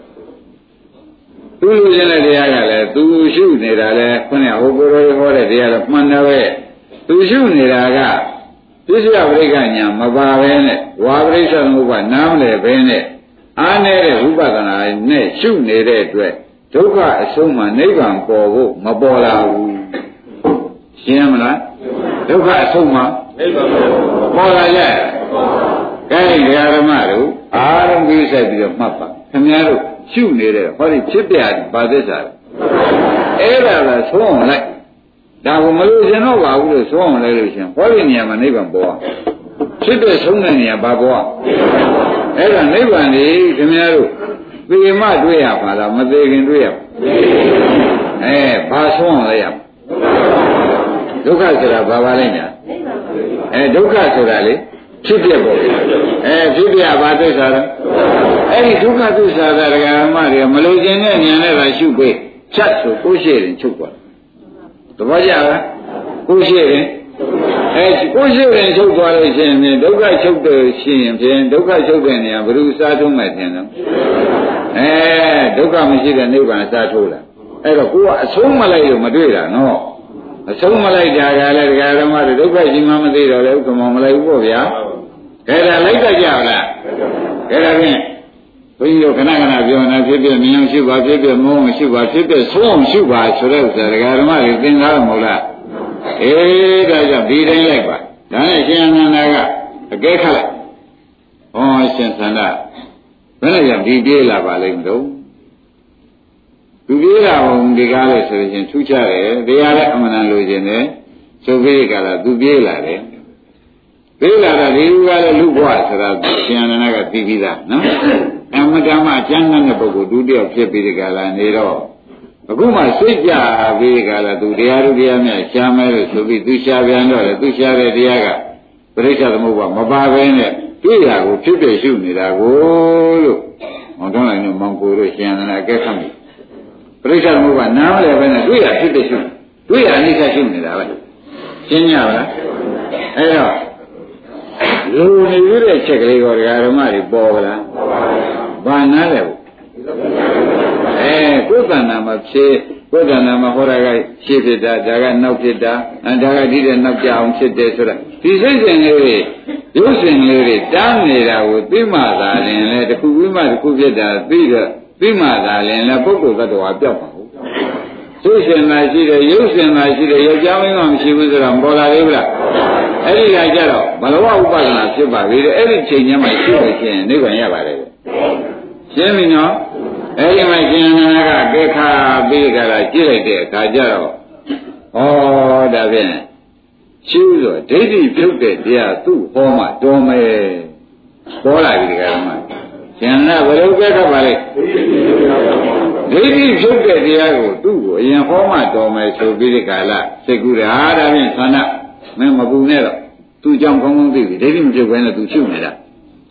သူလူချင်းတဲ့တရားကလည်းသူရှုနေတာလည်းခွန်းရဟိုကိုယ်တော်ဟောတဲ့တရားလည်းမှန်တယ်ပဲသူရှုနေတာကသစ္စာပရိက္ခညာမပါပဲနဲ့ဝါပရိစ္ဆေသမုပ္ပါနားမလဲပဲနဲ့အားနေတဲ့ဝိပဿနာနဲ့ရှုနေတဲ့အတွက်ဒုက္ခအဆုံးမှနိဗ္ဗာန်ပေါ်ဖို့မပေါ်လာဘူးရှင်းမလားဒုက္ခအဆုံးမှနိဗ္ဗာန်ပေါ်လာရဲ့ကဲဒကာဓမ္မတို့အားလုံးပြီးဆက်ပြီးတော့မှတ်ပါခင်ဗျားတို့ရှုနေတဲ့ဟောဒီဖြစ်ပြဘာသစ္စာလဲအဲ့ဒါကသုံးအောင်လိုက်ဒါကမလို့ရှင်တော့ပါဘူးလို့သုံးအောင်လိုက်လို့ရှင်ဟောဒီနေရာမှာနိဗ္ဗာန်ပေါ်ဖြစ်တဲ့ဆုံးတဲ့နေရာဘာပေါ်အဲ့ဒါနိဗ္ဗာန်ကြီးခင်ဗျားတို့သေမတွေ့ရပါလားမသေးခင်တွေ့ရပါအဲဘာဆုံးအောင်လိုက်ရဒုက္ခဆိုတာဘာပါလဲညာအဲဒုက္ခဆိုတာလေဖြစ်ပြပေါ့အဲဖြစ်ပြဘာသစ္စာလဲအဲ့ဒီဒုက္ခသစ္စာကဒကာမတွေကမလို့ခြင်းနဲ့ဉာဏ်နဲ့သာရှုပေးချက်ဆိုကိုရှိရင်ချုပ်သွားသဘောကျလားကိုရှိရင်အဲကိုရှိရင်ချုပ်သွားလို့ရှိရင်ဒုက္ခချုပ်တယ်ရှိရင်ဖြင့်ဒုက္ခချုပ်တဲ့နေရာဘယ်လိုစားထုံးမယ်ထင်တော့အဲဒုက္ခမရှိတဲ့နိဗ္ဗာန်စားထိုးလာအဲ့တော့ကိုကအဆုံးမလိုက်လို့မတွေ့တာနော်အဆုံးမလိုက်တာကလည်းဒကာဓမ္မတွေဒုက္ခရှိမှမသိတော့လေဥက္ကမောမလိုက်ဘူးပေါ့ဗျာခဲဒါလိုက်တတ်ကြလားခဲဒါဖြင့်ဘုန်းကြီးတို့ခဏခဏပြောနေဖြစ်ဖြစ်မြင်အောင်ရှိပါဖြစ်ဖြစ်မုန်းအောင်ရှိပါဖြစ်ဖြစ်ဆုံးအောင်ရှိပါဆိုတဲ့ဥစ္စာဒကာဓမ္မတွေသင်သားမဟုတ်လားအေးဒါကြောင့်ဒီတိုင်းလိုက်ပါဒါနဲ့ရှင်အနန္ဒကအကဲခတ်လိုက်ဟောရှင်သန္တာဘယ်နဲ့ကြောင့်ဒီပြေးလာပါလိမ့်မလို့သူပြေးလာအောင်ဒီကားလို့ဆိုရင်ထူးခြားတယ်တရားလည်းအမှန်တန်လိုချင်တယ်ဆိုပြီးကြလားသူပြေးလာတယ်ပြေးလာတာဒီလူကလည်းလူဘဝဆိုတာရှင်အနန္ဒကသိပြီးသားနော်အမတမအကျမ်းတဲ့ပုဂ္ဂိုလ်ဒုတိယဖြစ်ပြီးဒီကလာနေတော့အခုမှစိတ်ကြပြီးဒီကလာသူတရားသူတရားများရှားမဲလို့ဆိုပြီးသူရှားပြန်တော့လေသူရှားတဲ့တရားကပရိစ္ဆေသမုပ္ပါမပါဘဲနဲ့တွေ့ရကိုဖြစ်ဖြစ်ရှုနေတာကိုလို့ဟောတော့လည်းမောင်ကိုတို့ရှင်အနန္ဒအကဲခတ်ပြီပရိစ္ဆေသမုပ္ပါနားမလဲပဲနဲ့တွေ့ရဖြစ်ဖြစ်ရှုတွေ့ရအနိစ္စရှုနေတာပဲရှင်းကြပါလားအဲ့တော့လူနေရတဲ့ချက်ကလေးကိုဒကာဓမ္မတွေပေါ်ကြလားဘာနားလဲဘူးအဲကိုယ်တဏ္ဍာမှာဖြစ်ကိုယ်တဏ္ဍာမှာဟောတာကရှေ့ဖြစ်တာဒါကနောက်ဖြစ်တာအဲဒါကဒီတဲ့နောက်ကြအောင်ဖြစ်တယ်ဆိုတာဒီစိတ်စဉ်လေးတွေရုပ်ရှင်လေးတွေတားနေတာကိုသိမှသာလင်လေတခုဝိမှတခုဖြစ်တာသိတော့သိမှသာလင်လေပုဂ္ဂိုလ်သတ္တဝါပြောက်ပါဘူးရုပ်ရှင်သာရှိတယ်ရုပ်ရှင်သာရှိတယ်ယောက်ျားမင်းကမရှိဘူးဆိုတာမပေါ်လာသေးဘူးလားအဲ့ဒီကကြတော့ဘလဝဥပဒနာဖြစ်ပါပြီတဲ့အဲ့ဒီချိန်ကျမှရှိလို့ရှိရင်နိဗ္ဗာန်ရပါတယ်ရှင်းပြီနော်အဲ့ဒီမှာရှင်အနန္ဒကကေခါပြီးကြတာကြည့်လိုက်တဲ့အခါကျတော့ဩဒါဖြင့်ရှင်းဆိုဒိဋ္ဌိပြုတ်တဲ့တရားသူ့ဟောမှတော်မယ်ပေါ်လာပြီဒီကရမရှင်အနန္ဒဘယ်လိုကေခါပါလဲဒိဋ္ဌိပြုတ်တဲ့တရားကိုသူ့ကိုအရင်ဟောမှတော်မယ်ဆိုပြီးဒီကလာစိတ်ကူးတာဒါဖြင့်သန္တာမင်းမပူနဲ့တော့သူ့ကြောင့်ကောင်းကောင်းသိပြီဒိဋ္ဌိမပြုတ်ဘဲနဲ့သူရှုနေတာဩ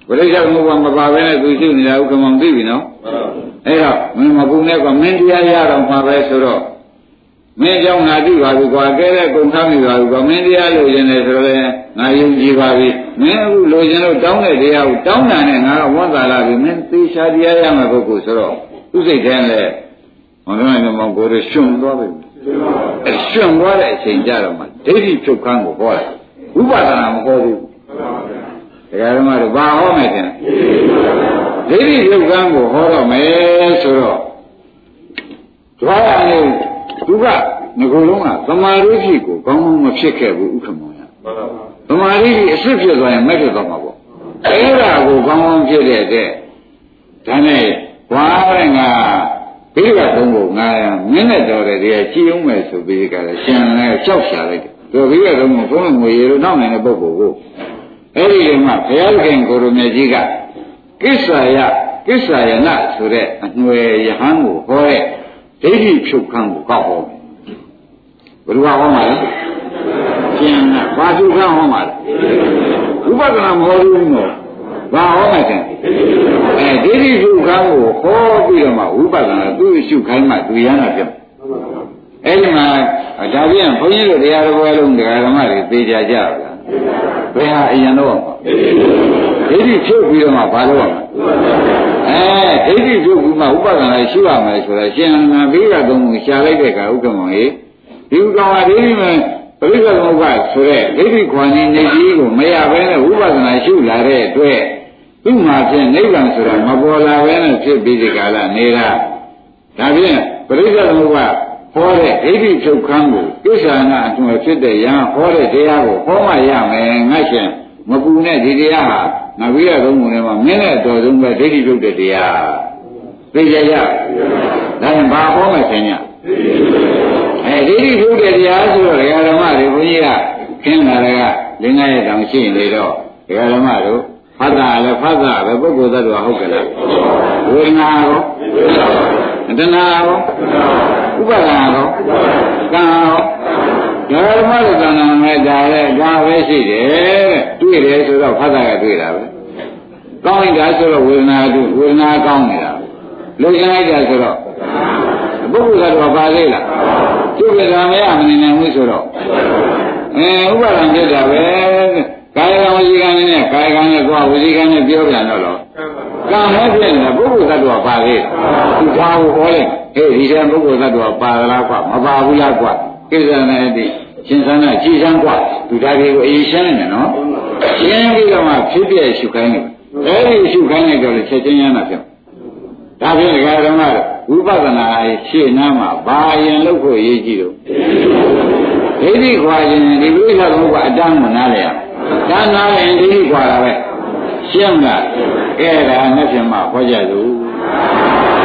ပရိစ္ဆေသမုပ္ပါမပါဘဲနဲ့သူရှိနေတာဥက္ကမောင်သိပြီနော်အဲ့တော့မင်းမကူနဲ့ကမင်းတရားရတော့မှာပဲဆိုတော့မင်းကြောင့်ငါသိပါပြီကွာကဲတဲ့ကုံထားမိပါပြီကွာမင်းတရားလိုချင်တယ်ဆိုတော့လည်းငါယုံကြည်ပါပြီမင်းအခုလိုချင်လို့တောင်းတဲ့တရားကိုတောင်းတာနဲ့ငါကဝန်သာလာပြီမင်းသေချာတရားရမယ်ပုဂ္ဂိုလ်ဆိုတော့သူစိတ်ထဲလည်းမလွန်နိုင်တော့ကိုယ်ရရှင်သွားပြီအဲရှင်သွားတဲ့အချိန်ကြတော့မှဒိဋ္ဌိဖြုတ်ခန်းကိုဟောတယ်ဥပဒနာမဟောဘူးတရားဓမ္မတို့ဘာဟောမယ်တင်ဒိဋ္ဌိဖြုတ်ခန်းကိုဟောတော့မယ်ဆိုတော့ကြွားရနေသူကငကိုယ်လုံးကသမာဓိဖြစ်ကိုကောင်းကောင်းမဖြစ်ခဲ့ဘူးဥက္ကမောရသမာဓိကြီးအစ်ဖြစ်သွားရင်မက်ဖြစ်သွားမှာပေါ့အဲ့ဒါကိုကောင်းကောင်းဖြစ်တဲ့တဲ့ဒါနဲ့ဘွားတဲ့ငါဘိဓိကသုံးဖို့ငါမင်းနဲ့တော်တဲ့တရားကြည်အောင်မယ်ဆိုပြီးကြတယ်ရှင်လည်းကြောက်ရှာလိုက်တယ်သူဘိဓိကသုံးဖို့ဘုန်းတော်ငွေရလို့နောက်နိုင်တဲ့ပုဂ္ဂိုလ်ကိုအဲ့ဒီမှာဘုရားခင်ကိုရမေကြီးကကိစ္ဆာယကိစ္ဆာယနာဆိုတဲ့အຫນွယ်ယဟန်ကိုဟောတဲ့ဒိဋ္ဌိဖြုတ်ခန်းကိုကောက်ဟောမယ်ဘယ်လိုဟောမှာလဲရှင်ကဘာဖြုတ်ခန်းဟောမှာလဲဥပဒနာမဟောဘူးနော်ဘာဟောမှာလဲအဲဒိဋ္ဌိဖြုတ်ခန်းကိုဟောပြီးတော့မှဝိပဿနာသူ့ရှုခိုင်းမှသူရဟနာပြတ်အဲ့ဒီမှာဒါပြန်ဘုန်းကြီးတို့တရားတော်ဘယ်လုံးတရားဓမ္မတွေသိကြကြပါလားဘယ်ဟာအရင်တော့ဒိဋ္ဌိဖြုတ်ပြီးတော့မှဘာလို့ရမှာအဲဒိဋ္ဌိဖြုတ်ပြီးမှဥပဒနာရှိရမယ်ဆိုတော့ရှင်နာဘိကသုံးကိုရှာလိုက်တဲ့ကဥက္ကမောင်ကြီးဒီဥက္ကမောင်ဒိဋ္ဌိမှာပရိစ္ဆေသမုပ္ပါဆိုတဲ့ဒိဋ္ဌိခွန်ကြီးနေကြီးကိုမရဘဲနဲ့ဥပဒနာရှုလာတဲ့အတွက်သူ့မှာဖြင့်နိဗ္ဗာန်ဆိုတာမပေါ်လာဘဲနဲ့ဖြစ်ပြီးဒီကာလနေတာဒါဖြင့်ပရိစ္ဆေသမုပ္ပါဟောတဲ့ဒိဋ္ဌိဖြုတ်ခန်းကိုကိစ္ဆာနာအထွတ်ဖြစ်တဲ့ယံဟောတဲ့တရားကိုဟောမှရမယ်ငါရှင်မပူနဲ့ဒီတရားဟာငါပြီးရသုံးပုံထဲမှာမင်းနဲ့တော်ဆုံးပဲဒိဋ္ဌိဖြုတ်တဲ့တရားသိကြရဒါရင်ဘာဟောမှဆင်ညအဲဒိဋ္ဌိဖြုတ်တဲ့တရားဆိုတော့ဒကာဓမ္မတွေဘုန်းကြီးကခင်းလာတဲ့ကလင်းငယ်တောင်ရှိနေတော့ဒကာဓမ္မတို့ဖတ်တာလည်းဖတ်တာပဲပုဂ္ဂိုလ်သတ္တဝါဟုတ်ကြလားဝေဒနာရောတဏှာရောဥပါဒနာရောကံရောဓမ္မရဲ့ကံနာမဲ့ဒါလည်းဒါပဲရှိတယ်တဲ့တွေ့တယ်ဆိုတော့ဖတ်တာကတွေ့တာပဲကောင်းလိုက်တာဆိုတော့ဝေဒနာတွေ့ဝေဒနာကောင်းနေတာလုံချင်လိုက်တာဆိုတော့ပုဂ္ဂိုလ်ကတော့ပါသေးလားကျုပ်ကံမရမနေနိုင်ဘူးဆိုတော့အဲဥပါဒံဖြစ်တာပဲကာယကံဝစီကံနဲ့ကာယကံနဲ့သွားဝစီကံနဲ့ပြောပြန်တော့လို့ကံနဲ့ဖြစ်နေတာပုဂ္ဂိုလ်သတ္တဝါပါသေးသူဘာကိုဟောလဲဟေးဒီတဲ့ပုဂ္ဂိုလ်သတ္တဝါပါလားကွာမပါဘူးလားကွာကိစ္စနဲ့အတိရှင်သနာကြည်စမ်းကွာသူဒါတွေကိုအရေးရှင်းနေတယ်နော်ရှင်းပြီးတော့မှဖြစ်ပြရှုခိုင်းတယ်အဲဒီရှုခိုင်းလိုက်တော့လေချက်ချင်းရမ်းတာဖြစ်ဒါဖြင့်ဒကာဓမ္မဝိပဿနာရှေ့နားမှာဘာရင်လုပ်ဖို့အရေးကြီးတော့ဒိဋ္ဌိခွာခြင်းဒီလိုဆိုတော့ကအတန်းမနားလေရဒါနားရင်ဒိဋ္ဌိခွာတာပဲရှင်းလားအဲ့ဒါနဲ့ပြင်မှာဟောကြလို့